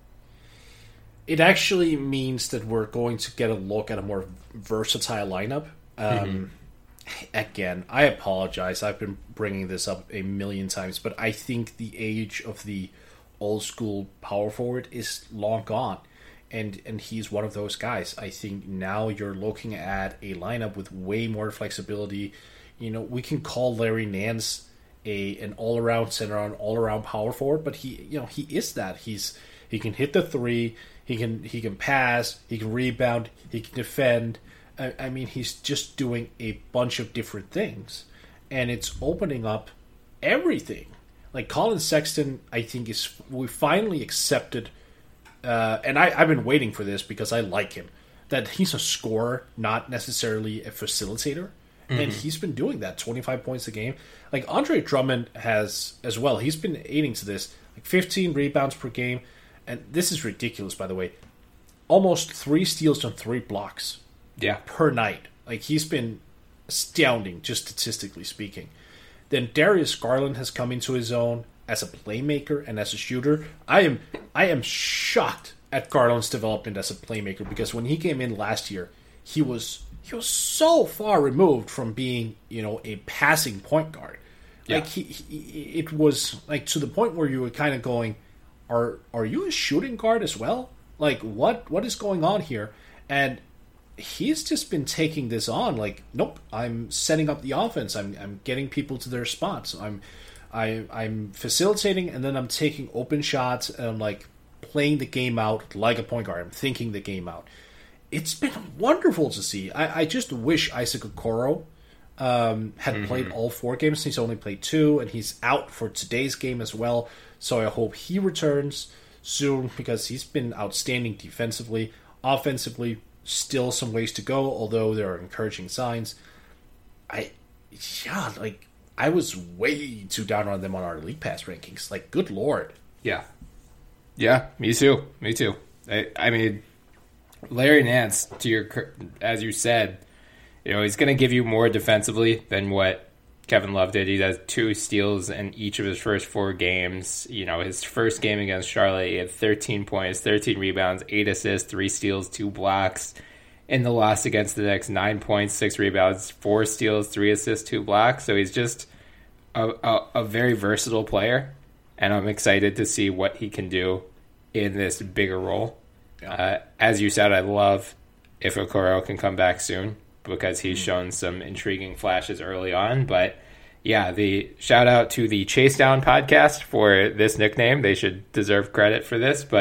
It actually means that we're going to get a look at a more versatile lineup. Um, mm-hmm. Again, I apologize. I've been bringing this up a million times, but I think the age of the old school power forward is long gone. And and he's one of those guys. I think now you're looking at a lineup with way more flexibility. You know, we can call Larry Nance a an all-around center, an all-around power forward, but he you know, he is that. He's he can hit the three, he can he can pass, he can rebound, he can defend. I, I mean, he's just doing a bunch of different things, and it's opening up everything. Like Colin Sexton, I think is we finally accepted. Uh, and I, I've been waiting for this because I like him, that he's a scorer, not necessarily a facilitator. Mm-hmm. And he's been doing that, twenty-five points a game. Like Andre Drummond has as well. He's been aiding to this, like fifteen rebounds per game. And this is ridiculous, by the way. Almost three steals and three blocks yeah. per night. Like he's been astounding, just statistically speaking. Then Darius Garland has come into his own as a playmaker and as a shooter. I am I am shocked at Garland's development as a playmaker, because when he came in last year, he was he was so far removed from being, you know, a passing point guard. Yeah. Like he, he it was like to the point where you were kind of going, are are you a shooting guard as well? Like what what is going on here? And he's just been taking this on like, nope, I'm setting up the offense. I'm I'm getting people to their spots. I'm I, I'm facilitating, and then I'm taking open shots, and I'm like playing the game out like a point guard. I'm thinking the game out. It's been wonderful to see. I, I just wish Isaac Okoro um, had mm-hmm. played all four games. He's only played two, and he's out for today's game as well. So I hope he returns soon, because he's been outstanding defensively. Offensively, still some ways to go, although there are encouraging signs. I, yeah, like... I was way too down on them on our League Pass rankings. Like, good lord. Yeah. Yeah, me too. Me too. I, I mean, Larry Nance, to your as you said, you know, he's going to give you more defensively than what Kevin Love did. He does two steals in each of his first four games. You know, his first game against Charlotte, he had thirteen points, thirteen rebounds, eight assists, three steals, two blocks. In the loss against the Knicks, nine points, six rebounds, four steals, three assists, two blocks. So he's just a, a, a very versatile player, and I'm excited to see what he can do in this bigger role. Yeah. Uh, as you said, I love if Okoro can come back soon, because he's mm-hmm. shown some intriguing flashes early on. But yeah, the shout out to the Chase Down podcast for this nickname. They should deserve credit for this, but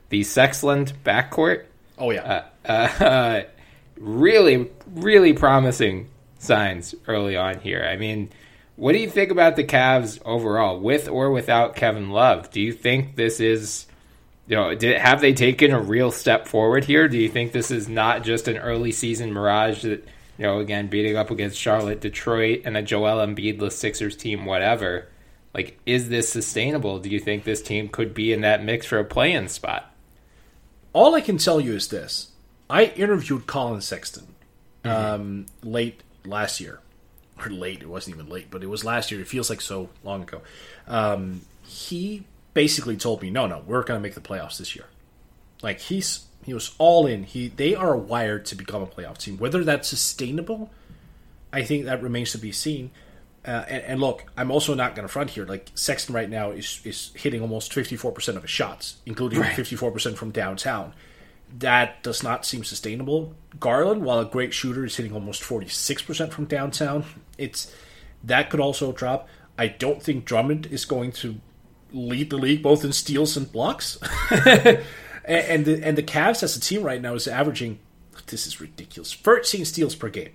the Sexland backcourt. Oh, yeah. Uh, uh, really, really promising signs early on here. I mean, what do you think about the Cavs overall, with or without Kevin Love? Do you think this is, you know, did, have they taken a real step forward here? Do you think this is not just an early season mirage that, you know, again, beating up against Charlotte, Detroit, and a Joel Embiid-less Sixers team, whatever? Like, is this sustainable? Do you think this team could be in that mix for a play-in spot? All I can tell you is this. I interviewed Colin Sexton um, Mm-hmm. late last year. Or late, it wasn't even late, but it was last year. It feels like so long ago. Um, he basically told me, no, no, we're going to make the playoffs this year. Like, he's he was all in. He They are wired to become a playoff team. Whether that's sustainable, I think that remains to be seen. Uh, and, and look, I'm also not going to front here. Like, Sexton right now is, is hitting almost fifty-four percent of his shots, including right. fifty-four percent from downtown. That does not seem sustainable. Garland, while a great shooter, is hitting almost forty-six percent from downtown. It's that could also drop. I don't think Drummond is going to lead the league both in steals and blocks. and, and the and the Cavs as a team right now is averaging, this is ridiculous, thirteen steals per game.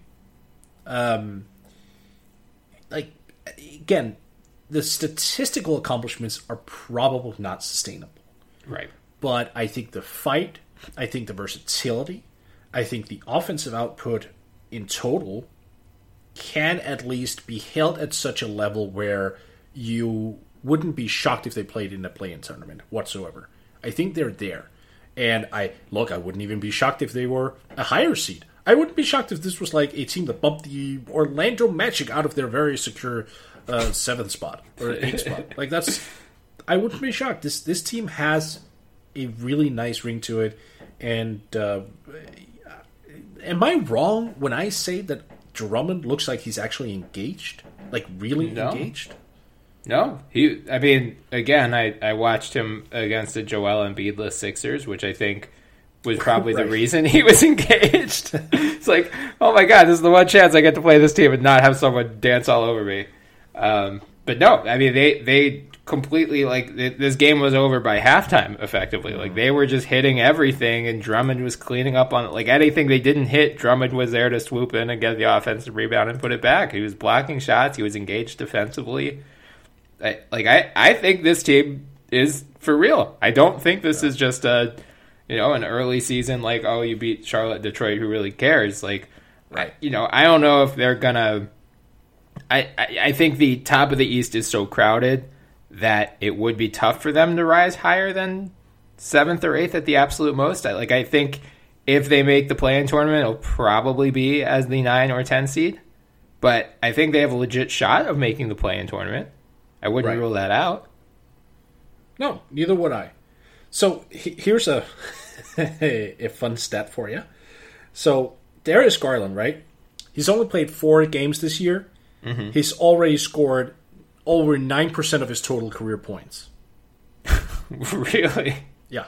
Um, like again, the statistical accomplishments are probably not sustainable. Right. But I think the fight, I think the versatility, I think the offensive output in total can at least be held at such a level where you wouldn't be shocked if they played in a play-in tournament whatsoever. I think they're there. And I look, I wouldn't even be shocked if they were a higher seed. I wouldn't be shocked if this was like a team that bumped the Orlando Magic out of their very secure uh, seventh spot or eighth spot. Like that's, I wouldn't be shocked. This this team has a really nice ring to it. And uh, am I wrong when I say that Drummond looks like he's actually engaged? Like really no. engaged? No, he. I mean, again, I, I watched him against the Joel Embiid-less Sixers, which I think was probably right. the reason he was engaged. It's like, oh my god, this is the one chance I get to play this team and not have someone dance all over me. Um, but no, I mean, they they completely, like, this game was over by halftime, effectively. Mm-hmm. Like, they were just hitting everything, and Drummond was cleaning up on it. Like, anything they didn't hit, Drummond was there to swoop in and get the offensive rebound and put it back. He was blocking shots. He was engaged defensively. I, like, I, I think this team is for real. I don't think this yeah. is just a, you know, an early season, like, oh, you beat Charlotte, Detroit, who really cares? Like, right. you know, I don't know if they're going to... I, I think the top of the East is so crowded that it would be tough for them to rise higher than seventh or eighth at the absolute most. I, like, I think if they make the play-in tournament, it'll probably be as the nine or ten seed. But I think they have a legit shot of making the play-in tournament. I wouldn't right. rule that out. No, neither would I. So he, here's a a fun stat for you. So Darius Garland, right? He's only played four games this year. Mm-hmm. He's already scored over nine percent of his total career points. Really? Yeah.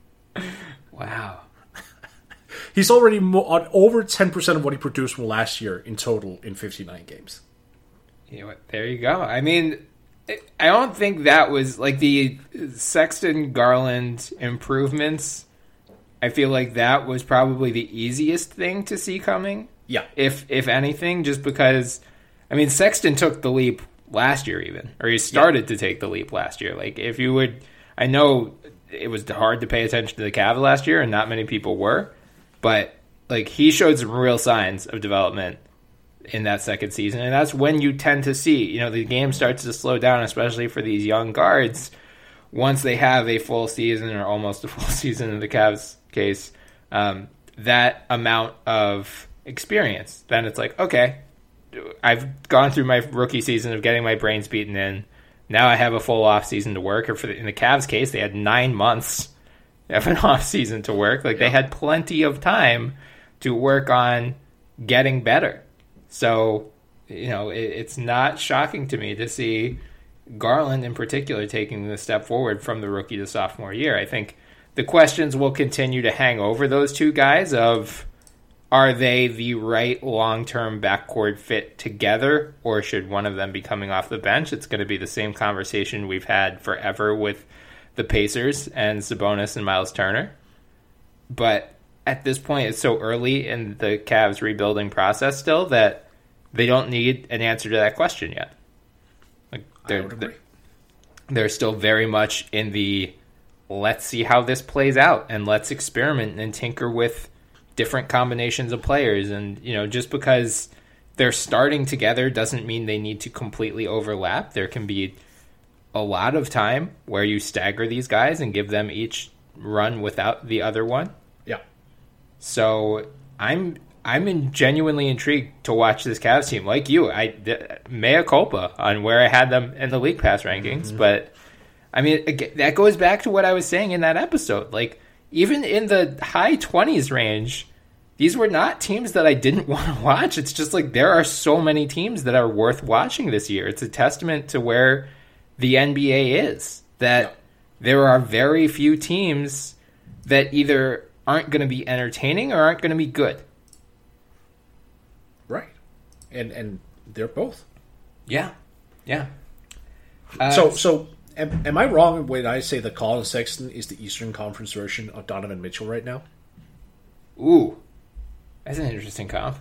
Wow. He's already mo- on over ten percent of what he produced from last year in total in fifty-nine games. You know what? There you go. I mean, I don't think that was like the Sexton Garland improvements. I feel like that was probably the easiest thing to see coming. Yeah. If if anything, just because, I mean, Sexton took the leap last year even, or he started yeah. to take the leap last year. Like, if you would, I know it was hard to pay attention to the Cavs last year, and not many people were, but like he showed some real signs of development in that second season, and that's when you tend to see, you know, the game starts to slow down, especially for these young guards, once they have a full season or almost a full season in the Cavs case, um, that amount of experience. Then it's like, okay, I've gone through my rookie season of getting my brains beaten in. Now I have a full off season to work. Or for the, in the Cavs case, they had nine months of an off season to work. Like, yeah. they had plenty of time to work on getting better. So, you know, it, it's not shocking to me to see Garland in particular taking the step forward from the rookie to sophomore year. I think the questions will continue to hang over those two guys of, are they the right long-term backcourt fit together, or should one of them be coming off the bench? It's going to be the same conversation we've had forever with the Pacers and Sabonis and Miles Turner. But at this point, it's so early in the Cavs rebuilding process still that they don't need an answer to that question yet. Like they're, they're, they're still very much in the let's see how this plays out and let's experiment and tinker with different combinations of players. And, you know, just because they're starting together doesn't mean they need to completely overlap. There can be a lot of time where you stagger these guys and give them each run without the other one. Yeah. So I'm I'm in genuinely intrigued to watch this Cavs team. Like you, I mea culpa on where I had them in the league pass rankings, mm-hmm. but I mean again, that goes back to what I was saying in that episode. Like even in the high twenties range, these were not teams that I didn't want to watch. It's just like there are so many teams that are worth watching this year. It's a testament to where the N B A is, that yeah. there are very few teams that either aren't going to be entertaining or aren't going to be good. Right. And and they're both. Yeah. Yeah. Uh, so so am, am I wrong when I say that Colin Sexton is the Eastern Conference version of Donovan Mitchell right now? Ooh. That's an interesting comp.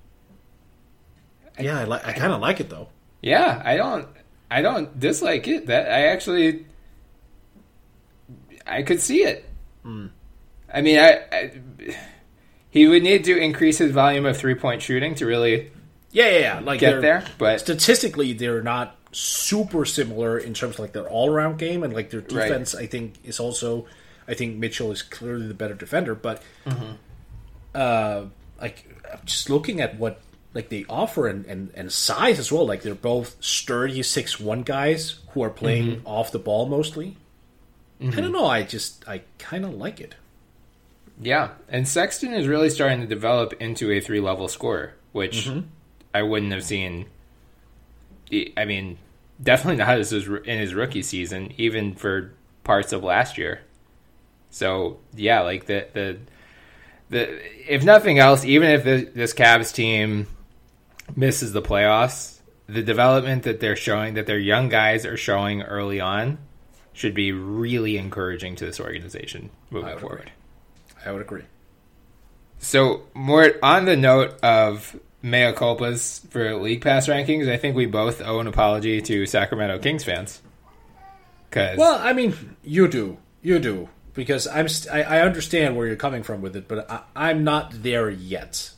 Yeah, I, li- I kind of like it though. Yeah, I don't I don't dislike it. That I actually I could see it. Mm. I mean, I, I he would need to increase his volume of three-point shooting to really yeah, yeah, yeah. Like get there. But statistically, they're not super similar in terms of like their all-around game, and like their defense. Right. I think is also. I think Mitchell is clearly the better defender, but mm-hmm. uh, like just looking at what like they offer and, and, and size as well. Like they're both sturdy six one guys who are playing mm-hmm. off the ball mostly. Mm-hmm. I don't know. I just I kind of like it. Yeah, and Sexton is really starting to develop into a three-level scorer, which mm-hmm. I wouldn't have seen. I mean, definitely not as his, in his rookie season, even for parts of last year. So yeah, like the the the if nothing else, even if the, this Cavs team misses the playoffs, the development that they're showing, that their young guys are showing early on, should be really encouraging to this organization moving forward. Agree. I would agree. So, more on the note of mea culpas for league pass rankings, I think we both owe an apology to Sacramento Kings fans. Cause well, I mean, you do, you do, because I'm st- I, I understand where you're coming from with it, but I, I'm not there yet.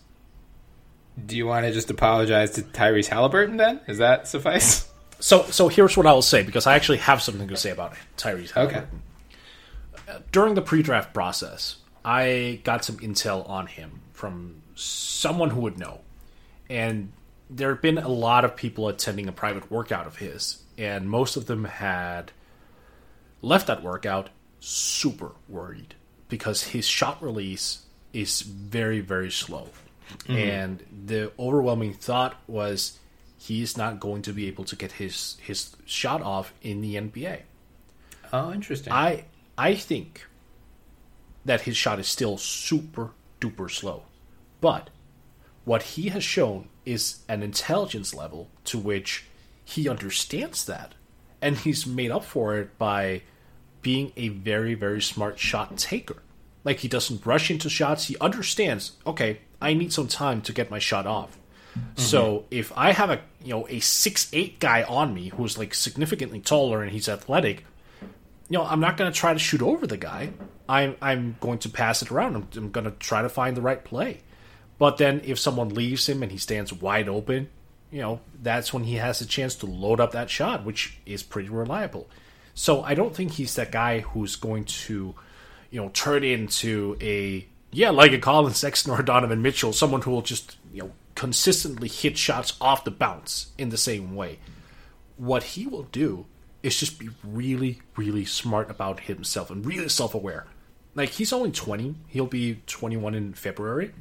Do you want to just apologize to Tyrese Halliburton then? Does that suffice? So, so here's what I will say, because I actually have something to say about Tyrese Halliburton. Okay. During the pre-draft process, I got some intel on him from someone who would know. And there have been a lot of people attending a private workout of his, and most of them had left that workout super worried because his shot release is very, very slow. Mm-hmm. And the overwhelming thought was he's not going to be able to get his, his shot off in the N B A. Oh, interesting. I I think that his shot is still super duper slow. But what he has shown is an intelligence level to which he understands that. And he's made up for it by being a very, very smart shot taker. Like, he doesn't rush into shots. He understands, okay, I need some time to get my shot off. Mm-hmm. So if I have a you know a six eight guy on me who's like significantly taller and he's athletic, you know, I'm not going to try to shoot over the guy. I'm I'm going to pass it around. I'm, I'm going to try to find the right play. But then if someone leaves him and he stands wide open, you know, that's when he has a chance to load up that shot, which is pretty reliable. So I don't think he's that guy who's going to, you know, turn into a, yeah, like a Colin Sexton or Donovan Mitchell, someone who will just, you know, consistently hit shots off the bounce in the same way. What he will do is just be really, really smart about himself and really self-aware. Like, he's only twenty. He'll be twenty-one in February.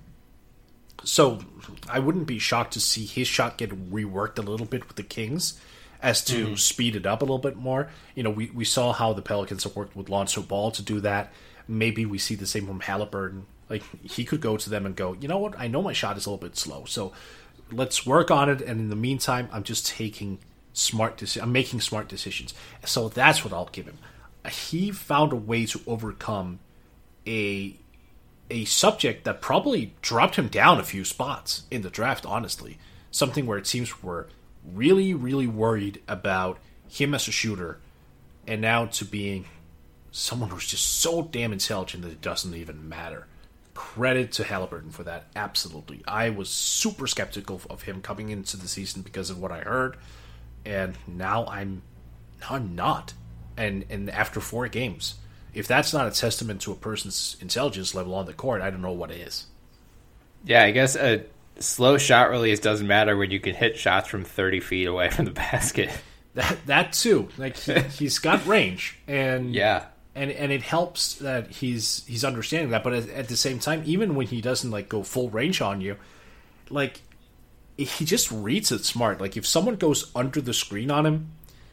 So I wouldn't be shocked to see his shot get reworked a little bit with the Kings as to mm-hmm. speed it up a little bit more. You know, we, we saw how the Pelicans have worked with Lonzo Ball to do that. Maybe we see the same from Halliburton. Like, he could go to them and go, you know what, I know my shot is a little bit slow, so let's work on it, and in the meantime, I'm just taking smart decisions. I'm making smart decisions. So that's what I'll give him. he found a way to overcome a a subject that probably dropped him down a few spots in the draft, honestly. Something where it seems we're really, really worried about him as a shooter, and now to being someone who's just so damn intelligent that it doesn't even matter. Credit to Halliburton for that, absolutely. I was super skeptical of him coming into the season because of what I heard, and now I'm, now I'm not. And and after four games, if that's not a testament to a person's intelligence level on the court, I don't know what is. Yeah, I guess a slow shot release doesn't matter when you can hit shots from thirty feet away from the basket. That that too, like he, he's got range, and yeah, and and it helps that he's he's understanding that. But at, at the same time, even when he doesn't like go full range on you, like he just reads it smart. Like if someone goes under the screen on him,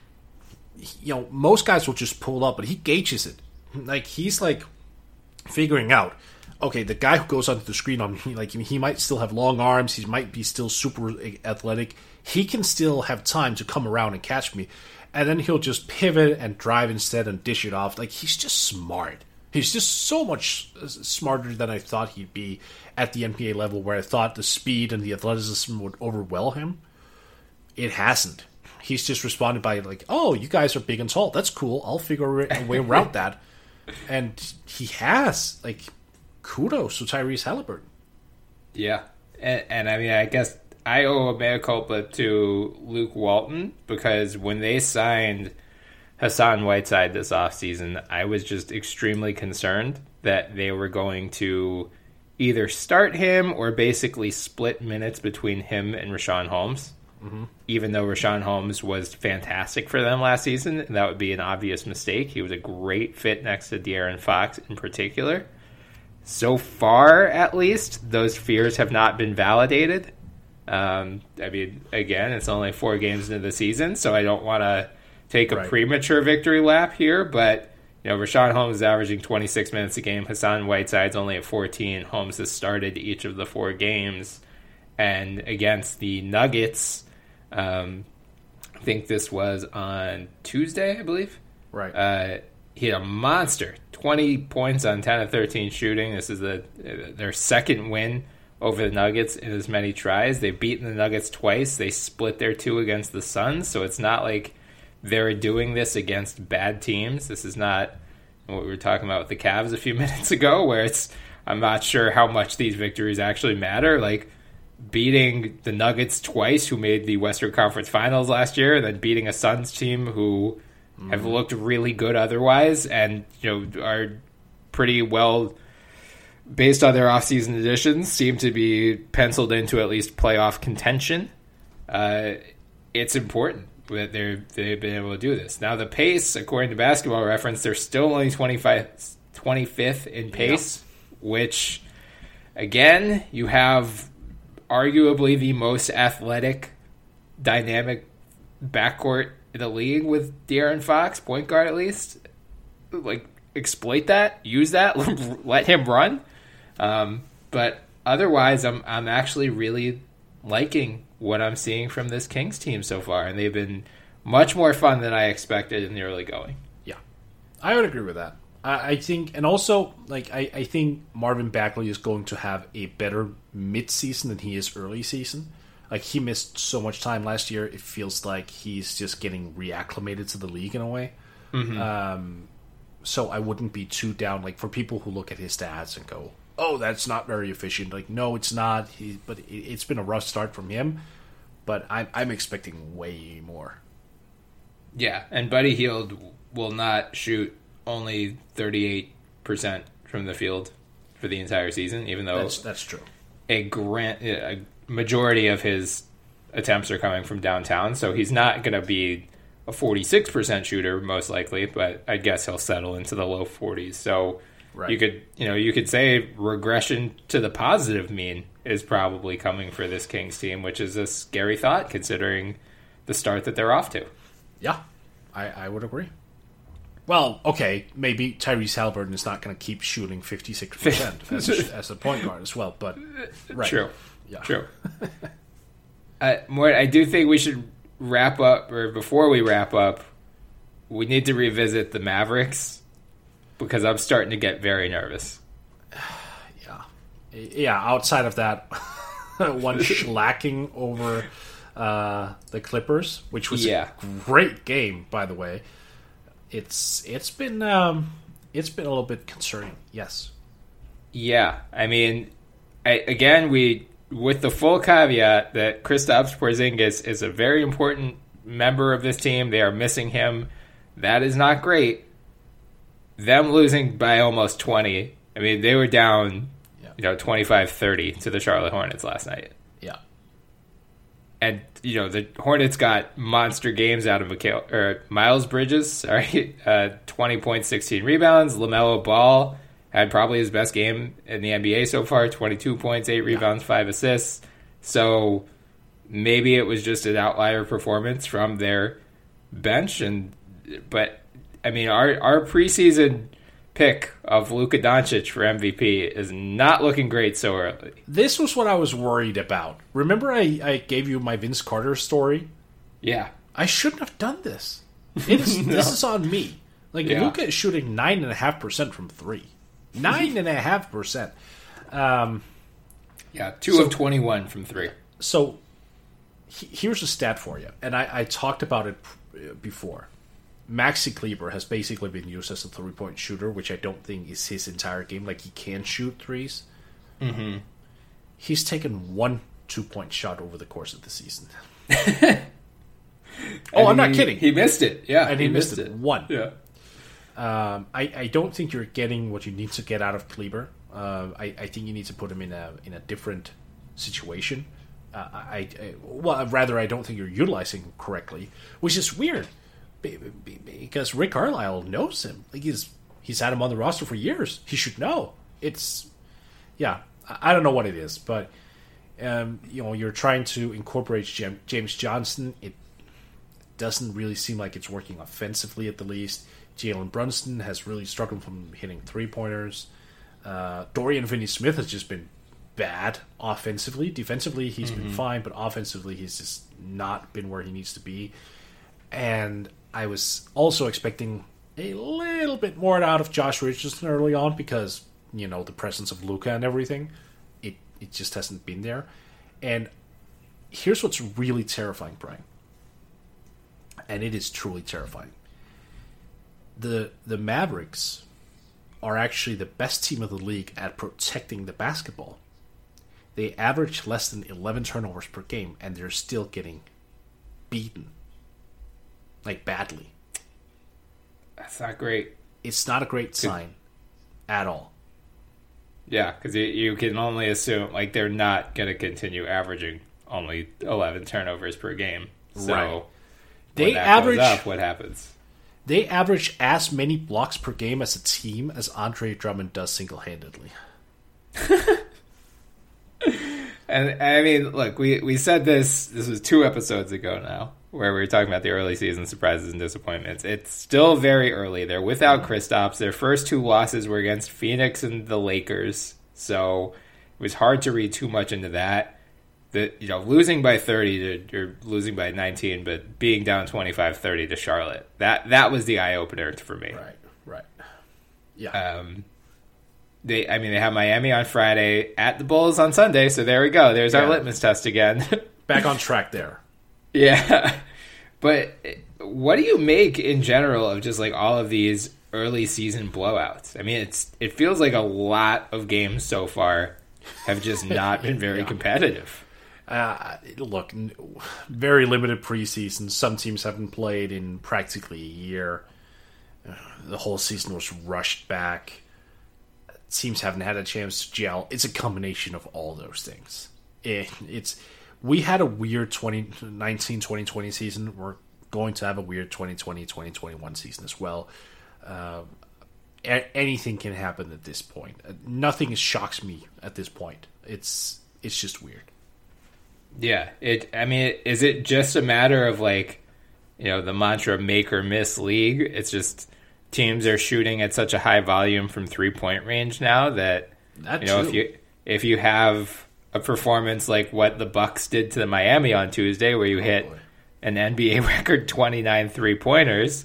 you know, most guys will just pull up, but he gauges it. Like he's like figuring out, okay, the guy who goes under the screen on me, like he might still have long arms, he might be still super athletic. He can still have time to come around and catch me, and then he'll just pivot and drive instead and dish it off. Like he's just smart. He's just so much smarter than I thought he'd be at the N B A level, where I thought the speed and the athleticism would overwhelm him. It hasn't. He's just responded by like, "Oh, you guys are big and tall. That's cool. I'll figure a way around that." And he has, like, kudos to Tyrese Halliburton. Yeah, and, and I mean, I guess I owe a mea culpa to Luke Walton, because when they signed Hassan Whiteside this offseason, I was just extremely concerned that they were going to either start him or basically split minutes between him and Richaun Holmes. Mm-hmm. Even though Richaun Holmes was fantastic for them last season, and that would be an obvious mistake. He was a great fit next to De'Aaron Fox in particular. So far, at least, those fears have not been validated. Um, I mean, again, it's only four games into the season, so I don't want to take a right. premature victory lap here, but you know, Richaun Holmes is averaging twenty-six minutes a game. Hassan Whiteside's only at fourteen. Holmes has started each of the four games. And against the Nuggets, um, I think this was on Tuesday, I believe. Right. Uh, he had a monster, twenty points on ten of thirteen shooting. This is the their second win over the Nuggets in as many tries. They've beaten the Nuggets twice. They split their two against the Suns, so it's not like they're doing this against bad teams. This is not what we were talking about with the Cavs a few minutes ago, where it's I'm not sure how much these victories actually matter. Like beating the Nuggets twice, who made the Western Conference Finals last year, and then beating a Suns team who mm. have looked really good otherwise, and you know are pretty well, based on their offseason additions, seem to be penciled into at least playoff contention. Uh, it's important that they're, they've been able to do this. Now, the pace, according to Basketball Reference, they're still only twenty-fifth in pace, yeah. which, again, you have arguably the most athletic, dynamic backcourt in the league with De'Aaron Fox, point guard at least. Like, exploit that, use that, let him run. Um, but otherwise, I'm I'm actually really liking what I'm seeing from this Kings team so far, and they've been much more fun than I expected in the early going. Yeah, I would agree with that. I, I think, and also, like I, I think Marvin Bagley is going to have a better mid-season than he is early season. Like, he missed so much time last year, it feels like he's just getting reacclimated to the league in a way. Mm-hmm. Um, so I wouldn't be too down. Like, for people who look at his stats and go, oh, that's not very efficient. Like, no, it's not. He, but it, it's been a rough start from him. But I'm, I'm expecting way more. Yeah, and Buddy Hield will not shoot only thirty-eight percent from the field for the entire season, even though that's, that's true. A, grant, a majority of his attempts are coming from downtown, so he's not going to be a forty-six percent shooter, most likely, but I guess he'll settle into the low forties. So right. you could, you know, you could say regression to the positive mean is probably coming for this Kings team, which is a scary thought considering the start that they're off to. Yeah, I, I would agree. Well, okay, maybe Tyrese Halliburton is not going to keep shooting fifty-six percent as, a, as a point guard as well, but right. True. Yeah. True. uh, Mort, I do think we should wrap up, or before we wrap up, we need to revisit the Mavericks because I'm starting to get very nervous. Yeah. Yeah, outside of that one shellacking over uh, the Clippers, which was yeah. a great game, by the way. It's it's been um, it's been a little bit concerning, yes. Yeah, I mean, I, again, we with the full caveat that Kristaps Porzingis is a very important member of this team. They are missing him. That is not great. Them losing by almost twenty. I mean, they were down, yeah. you know, twenty-five thirty to the Charlotte Hornets last night. Yeah. And, you know, the Hornets got monster games out of Mikhail, or Miles Bridges, sorry, uh, twenty points, sixteen rebounds. LaMelo Ball had probably his best game in the N B A so far, twenty-two points, eight rebounds, yeah. five assists. So maybe it was just an outlier performance from their bench. And but, I mean, our, our preseason pick of Luka Doncic for M V P is not looking great so early. This was what I was worried about. Remember I, I gave you my Vince Carter story? Yeah. I shouldn't have done this. It is, no. This is on me. Like, yeah. Luka is shooting nine point five percent from three. nine point five percent. Um, yeah, two so, of twenty-one from three. So, he, here's a stat for you. And I, I talked about it before. Maxi Kleber has basically been used as a three-point shooter, which I don't think is his entire game. Like, he can shoot threes. Mm-hmm. He's taken one two-point shot over the course of the season. oh, I'm not he, kidding. He missed it. Yeah, and he, he missed, missed it. it. One. Yeah. Um, I, I don't think you're getting what you need to get out of Kleber. Uh, I, I think you need to put him in a in a different situation. Uh, I, I well, rather, I don't think you're utilizing him correctly, which is weird. Because Rick Carlisle knows him. Like he's he's had him on the roster for years. He should know. It's yeah. I don't know what it is, but um, you know, you're trying to incorporate James Johnson. It doesn't really seem like it's working offensively, at the least. Jalen Brunson has really struggled from hitting three pointers. Uh, Dorian Finney-Smith has just been bad offensively. Defensively, he's mm-hmm. been fine, but offensively, he's just not been where he needs to be. And I was also expecting a little bit more out of Josh Richardson early on because, you know, the presence of Luka and everything. It it just hasn't been there. And here's what's really terrifying, Brian. And it is truly terrifying. The the Mavericks are actually the best team of the league at protecting the basketball. They average less than eleven turnovers per game, and they're still getting beaten. Like, badly. That's not great. It's not a great sign at all. Yeah, because you, you can only assume, like, they're not going to continue averaging only eleven turnovers per game. So, right. They when that average, goes up, what happens? They average as many blocks per game as a team as Andre Drummond does single-handedly. And, I mean, look, we, we said this, this was two episodes ago now, where we were talking about the early season surprises and disappointments. It's still very early. They're without Kristaps. Their first two losses were against Phoenix and the Lakers, so it was hard to read too much into that. The, you know, losing by thirty to, or losing by nineteen, but being down twenty-five thirty to Charlotte, that that was the eye-opener for me. Right, right. Yeah. Um, they, I mean, they have Miami on Friday, at the Bulls on Sunday, so there we go. There's yeah. our litmus test again. Back on track there. Yeah, but what do you make in general of just like all of these early season blowouts? I mean, it's it feels like a lot of games so far have just not been very yeah. competitive. Uh, look, very limited preseason. Some teams haven't played in practically a year. Uh, the whole season was rushed back. Teams haven't had a chance to gel. It's a combination of all those things. It, it's we had a weird twenty nineteen twenty twenty season. We're going to have a weird twenty twenty twenty twenty-one season as well. Uh, a- anything can happen at this point. Uh, nothing shocks me at this point. It's it's just weird. Yeah, it. I mean, is it just a matter of like, you know, the mantra "make or miss" league? It's just teams are shooting at such a high volume from three point range now that, that you know, too. if you if you have a performance like what the Bucks did to the Miami on Tuesday, where you oh, hit boy. an N B A record twenty-nine three pointers,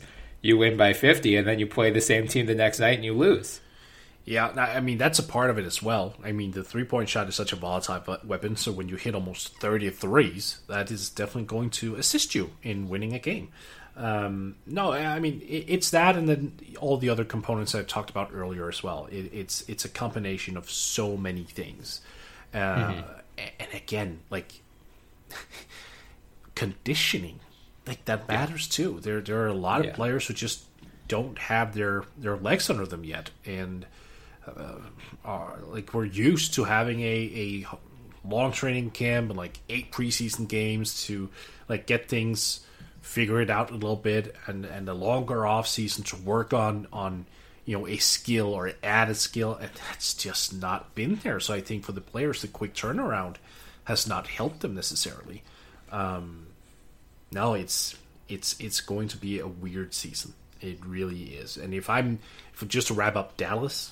you win by fifty, and then you play the same team the next night and you lose. Yeah, I mean, that's a part of it as well. I mean, the three-point shot is such a volatile weapon, so when you hit almost thirty threes, that is definitely going to assist you in winning a game. Um, no, I mean, it's that and then all the other components I talked about earlier as well. It, it's it's a combination of so many things. Uh, mm-hmm. And again, like, conditioning, like, that matters yeah. too. There, there are a lot of yeah. players who just don't have their, their legs under them yet, and Uh, are, like we're used to having a, a long training camp and like eight preseason games to like get things figured out a little bit, and, and a longer off season to work on on you know a skill or add a skill, and that's just not been there. So I think for the players, the quick turnaround has not helped them necessarily. Um, no, it's it's it's going to be a weird season. It really is. And if I'm if just to wrap up Dallas.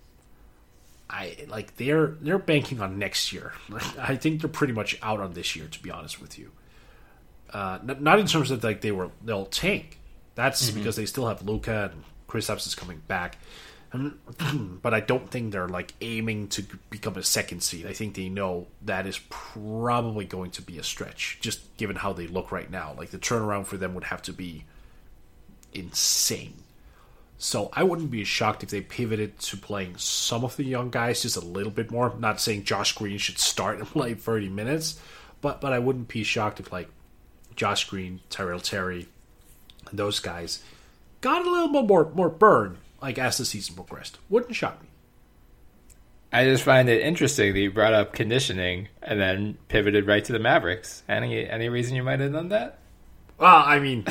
I like they're they're banking on next year. I think they're pretty much out on this year, to be honest with you. Uh, not, not in terms of like they were they'll tank. That's mm-hmm. because they still have Luka and Kristaps is coming back. But I don't think they're like aiming to become a second seed. I think they know that is probably going to be a stretch, just given how they look right now. Like the turnaround for them would have to be insane. So I wouldn't be shocked if they pivoted to playing some of the young guys just a little bit more. I'm not saying Josh Green should start and play thirty minutes, but but I wouldn't be shocked if like Josh Green, Tyrell Terry, and those guys got a little bit more more burn like as the season progressed. Wouldn't shock me. I just find it interesting that you brought up conditioning and then pivoted right to the Mavericks. Any any reason you might have done that? Well, I mean.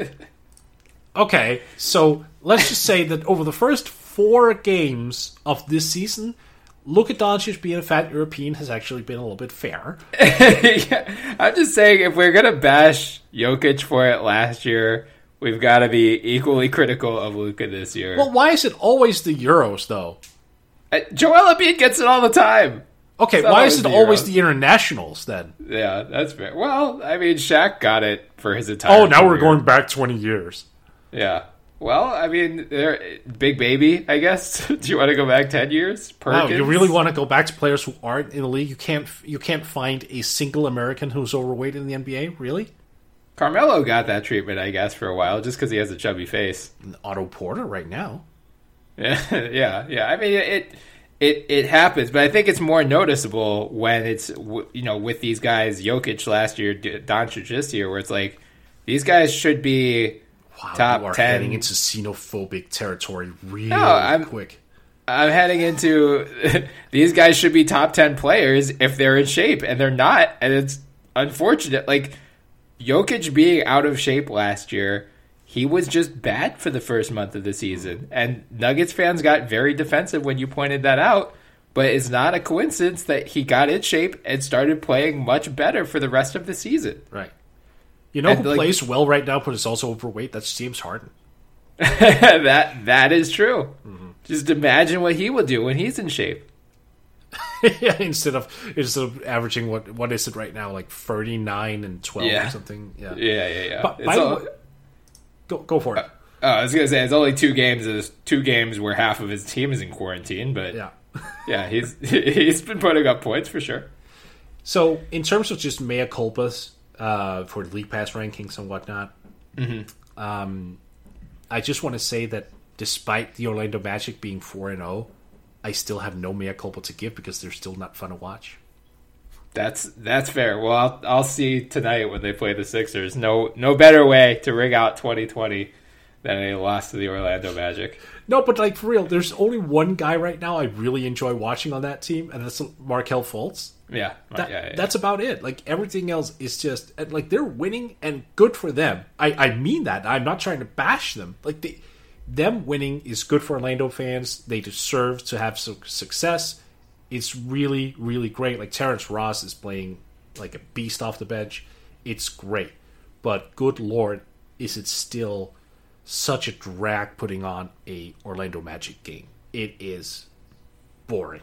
Okay, so let's just say that over the first four games of this season, Luka Doncic being a fat European has actually been a little bit fair. Yeah, I'm just saying, if we're going to bash Jokic for it last year, we've got to be equally critical of Luka this year. Well, why is it always the Euros, though? Uh, Joel Embiid gets it all the time. Okay, why is it the always Euros. The internationals, then? Yeah, that's fair. Well, I mean, Shaq got it for his entire Oh, now career. We're going back twenty years. Yeah. Well, I mean, they're Big Baby, I guess. Do you want to go back ten years? Perkins? Wow, you really want to go back to players who aren't in the league? You can't you can't find a single American who's overweight in the N B A? Really? Carmelo got that treatment, I guess, for a while, just because he has a chubby face. Otto Porter right now. Yeah, yeah, yeah. I mean, it it it happens, but I think it's more noticeable when it's, you know, with these guys, Jokic last year, Doncic this year, where it's like, these guys should be... Wow, top you are ten. Heading into xenophobic territory really no, I'm, quick. I'm heading into these guys should be top ten players if they're in shape, and they're not, and it's unfortunate. Like Jokic being out of shape last year, he was just bad for the first month of the season, and Nuggets fans got very defensive when you pointed that out. But it's not a coincidence that he got in shape and started playing much better for the rest of the season. Right. You know and who like, plays well right now, but is also overweight? That's James Harden. that that is true. Mm-hmm. Just imagine what he will do when he's in shape. Yeah, instead of instead of averaging what what is it right now, like thirty nine and twelve yeah. or something. Yeah, yeah, yeah. yeah. But, by all, way, go go for it. Uh, I was gonna say it's only two games. There's two games where half of his team is in quarantine, but yeah, yeah, he's he's been putting up points for sure. So in terms of just mea culpas. Uh, for the League Pass rankings and whatnot. Mm-hmm. Um, I just want to say that despite the Orlando Magic being four and oh, I still have no mea culpa to give because they're still not fun to watch. That's that's fair. Well, I'll, I'll see tonight when they play the Sixers. No no better way to ring out twenty twenty than a loss to the Orlando Magic. No, but like for real, there's only one guy right now I really enjoy watching on that team, and that's Markelle Fultz. Yeah, that, yeah, yeah, that's about it. Like everything else is just like they're winning and good for them. I, I mean that. I'm not trying to bash them. Like they, them winning is good for Orlando fans. They deserve to have some success. It's really really great. Like Terrence Ross is playing like a beast off the bench. It's great, but good lord, is it still such a drag putting on a Orlando Magic game? It is boring.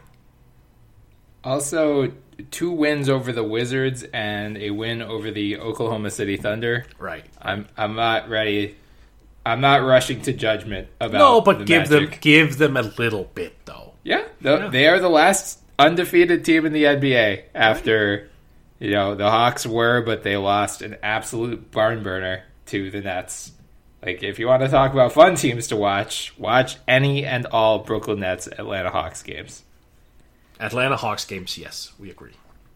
Also, two wins over the Wizards and a win over the Oklahoma City Thunder. Right. I'm I'm not ready I'm not rushing to judgment about no, but the give Magic. them give them a little bit though. Yeah, the, Yeah. they are the last undefeated team in the N B A after, you know, the Hawks were, but they lost an absolute barn burner to the Nets. Like, if you want to talk about fun teams to watch, watch any and all Brooklyn Nets Atlanta Hawks games. Atlanta Hawks games, yes, we agree.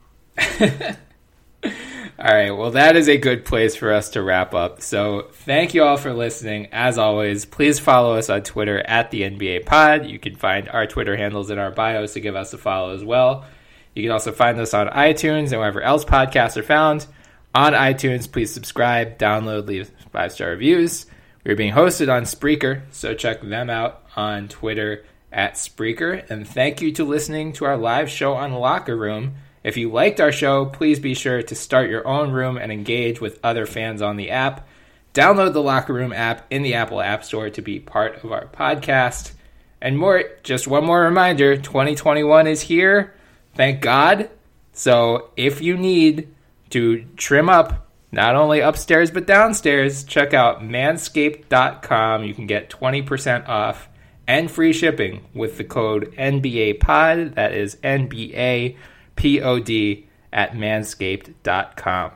All right, well, that is a good place for us to wrap up. So thank you all for listening. As always, please follow us on Twitter at the N B A Pod. You can find our Twitter handles in our bios to give us a follow as well. You can also find us on iTunes and wherever else podcasts are found. On iTunes, please subscribe, download, leave five-star reviews. We're being hosted on Spreaker, so check them out on Twitter at Spreaker. And thank you to listening to our live show on Locker Room. If you liked our show, please be sure to start your own room and engage with other fans on the app. Download the Locker Room app in the Apple App Store to be part of our podcast. And more, just one more reminder, twenty twenty-one is here. Thank God. So if you need to trim up, not only upstairs but downstairs, check out manscaped dot com. You can get twenty percent off and free shipping with the code N B A Pod. That is N B A P O D at manscaped dot com.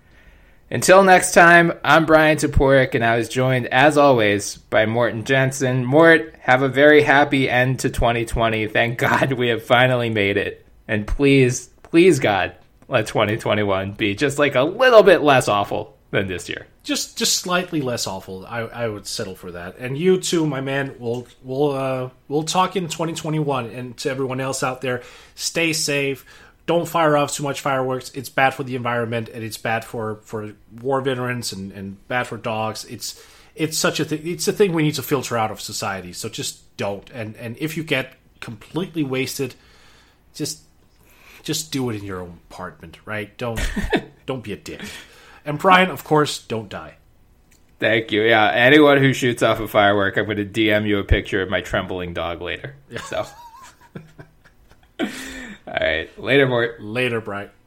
Until next time, I'm Brian Toporek, and I was joined, as always, by Morten Jensen. Mort, have a very happy end to twenty twenty. Thank God we have finally made it. And please, please, God, let twenty twenty-one be just like a little bit less awful than this year. Just just slightly less awful. I, I would settle for that. And you too, my man. We'll we'll uh, we'll talk in twenty twenty-one. And to everyone else out there, stay safe. Don't fire off too much fireworks. It's bad for the environment, and it's bad for, for war veterans and, and bad for dogs. It's it's such a thing. It's a thing we need to filter out of society. So just don't. And and if you get completely wasted, just just do it in your own apartment, right? Don't don't be a dick. And Brian, of course, don't die. Thank you. Yeah, anyone who shoots off a firework, I'm going to D M you a picture of my trembling dog later. So, all right, later, Mort. Later, Brian.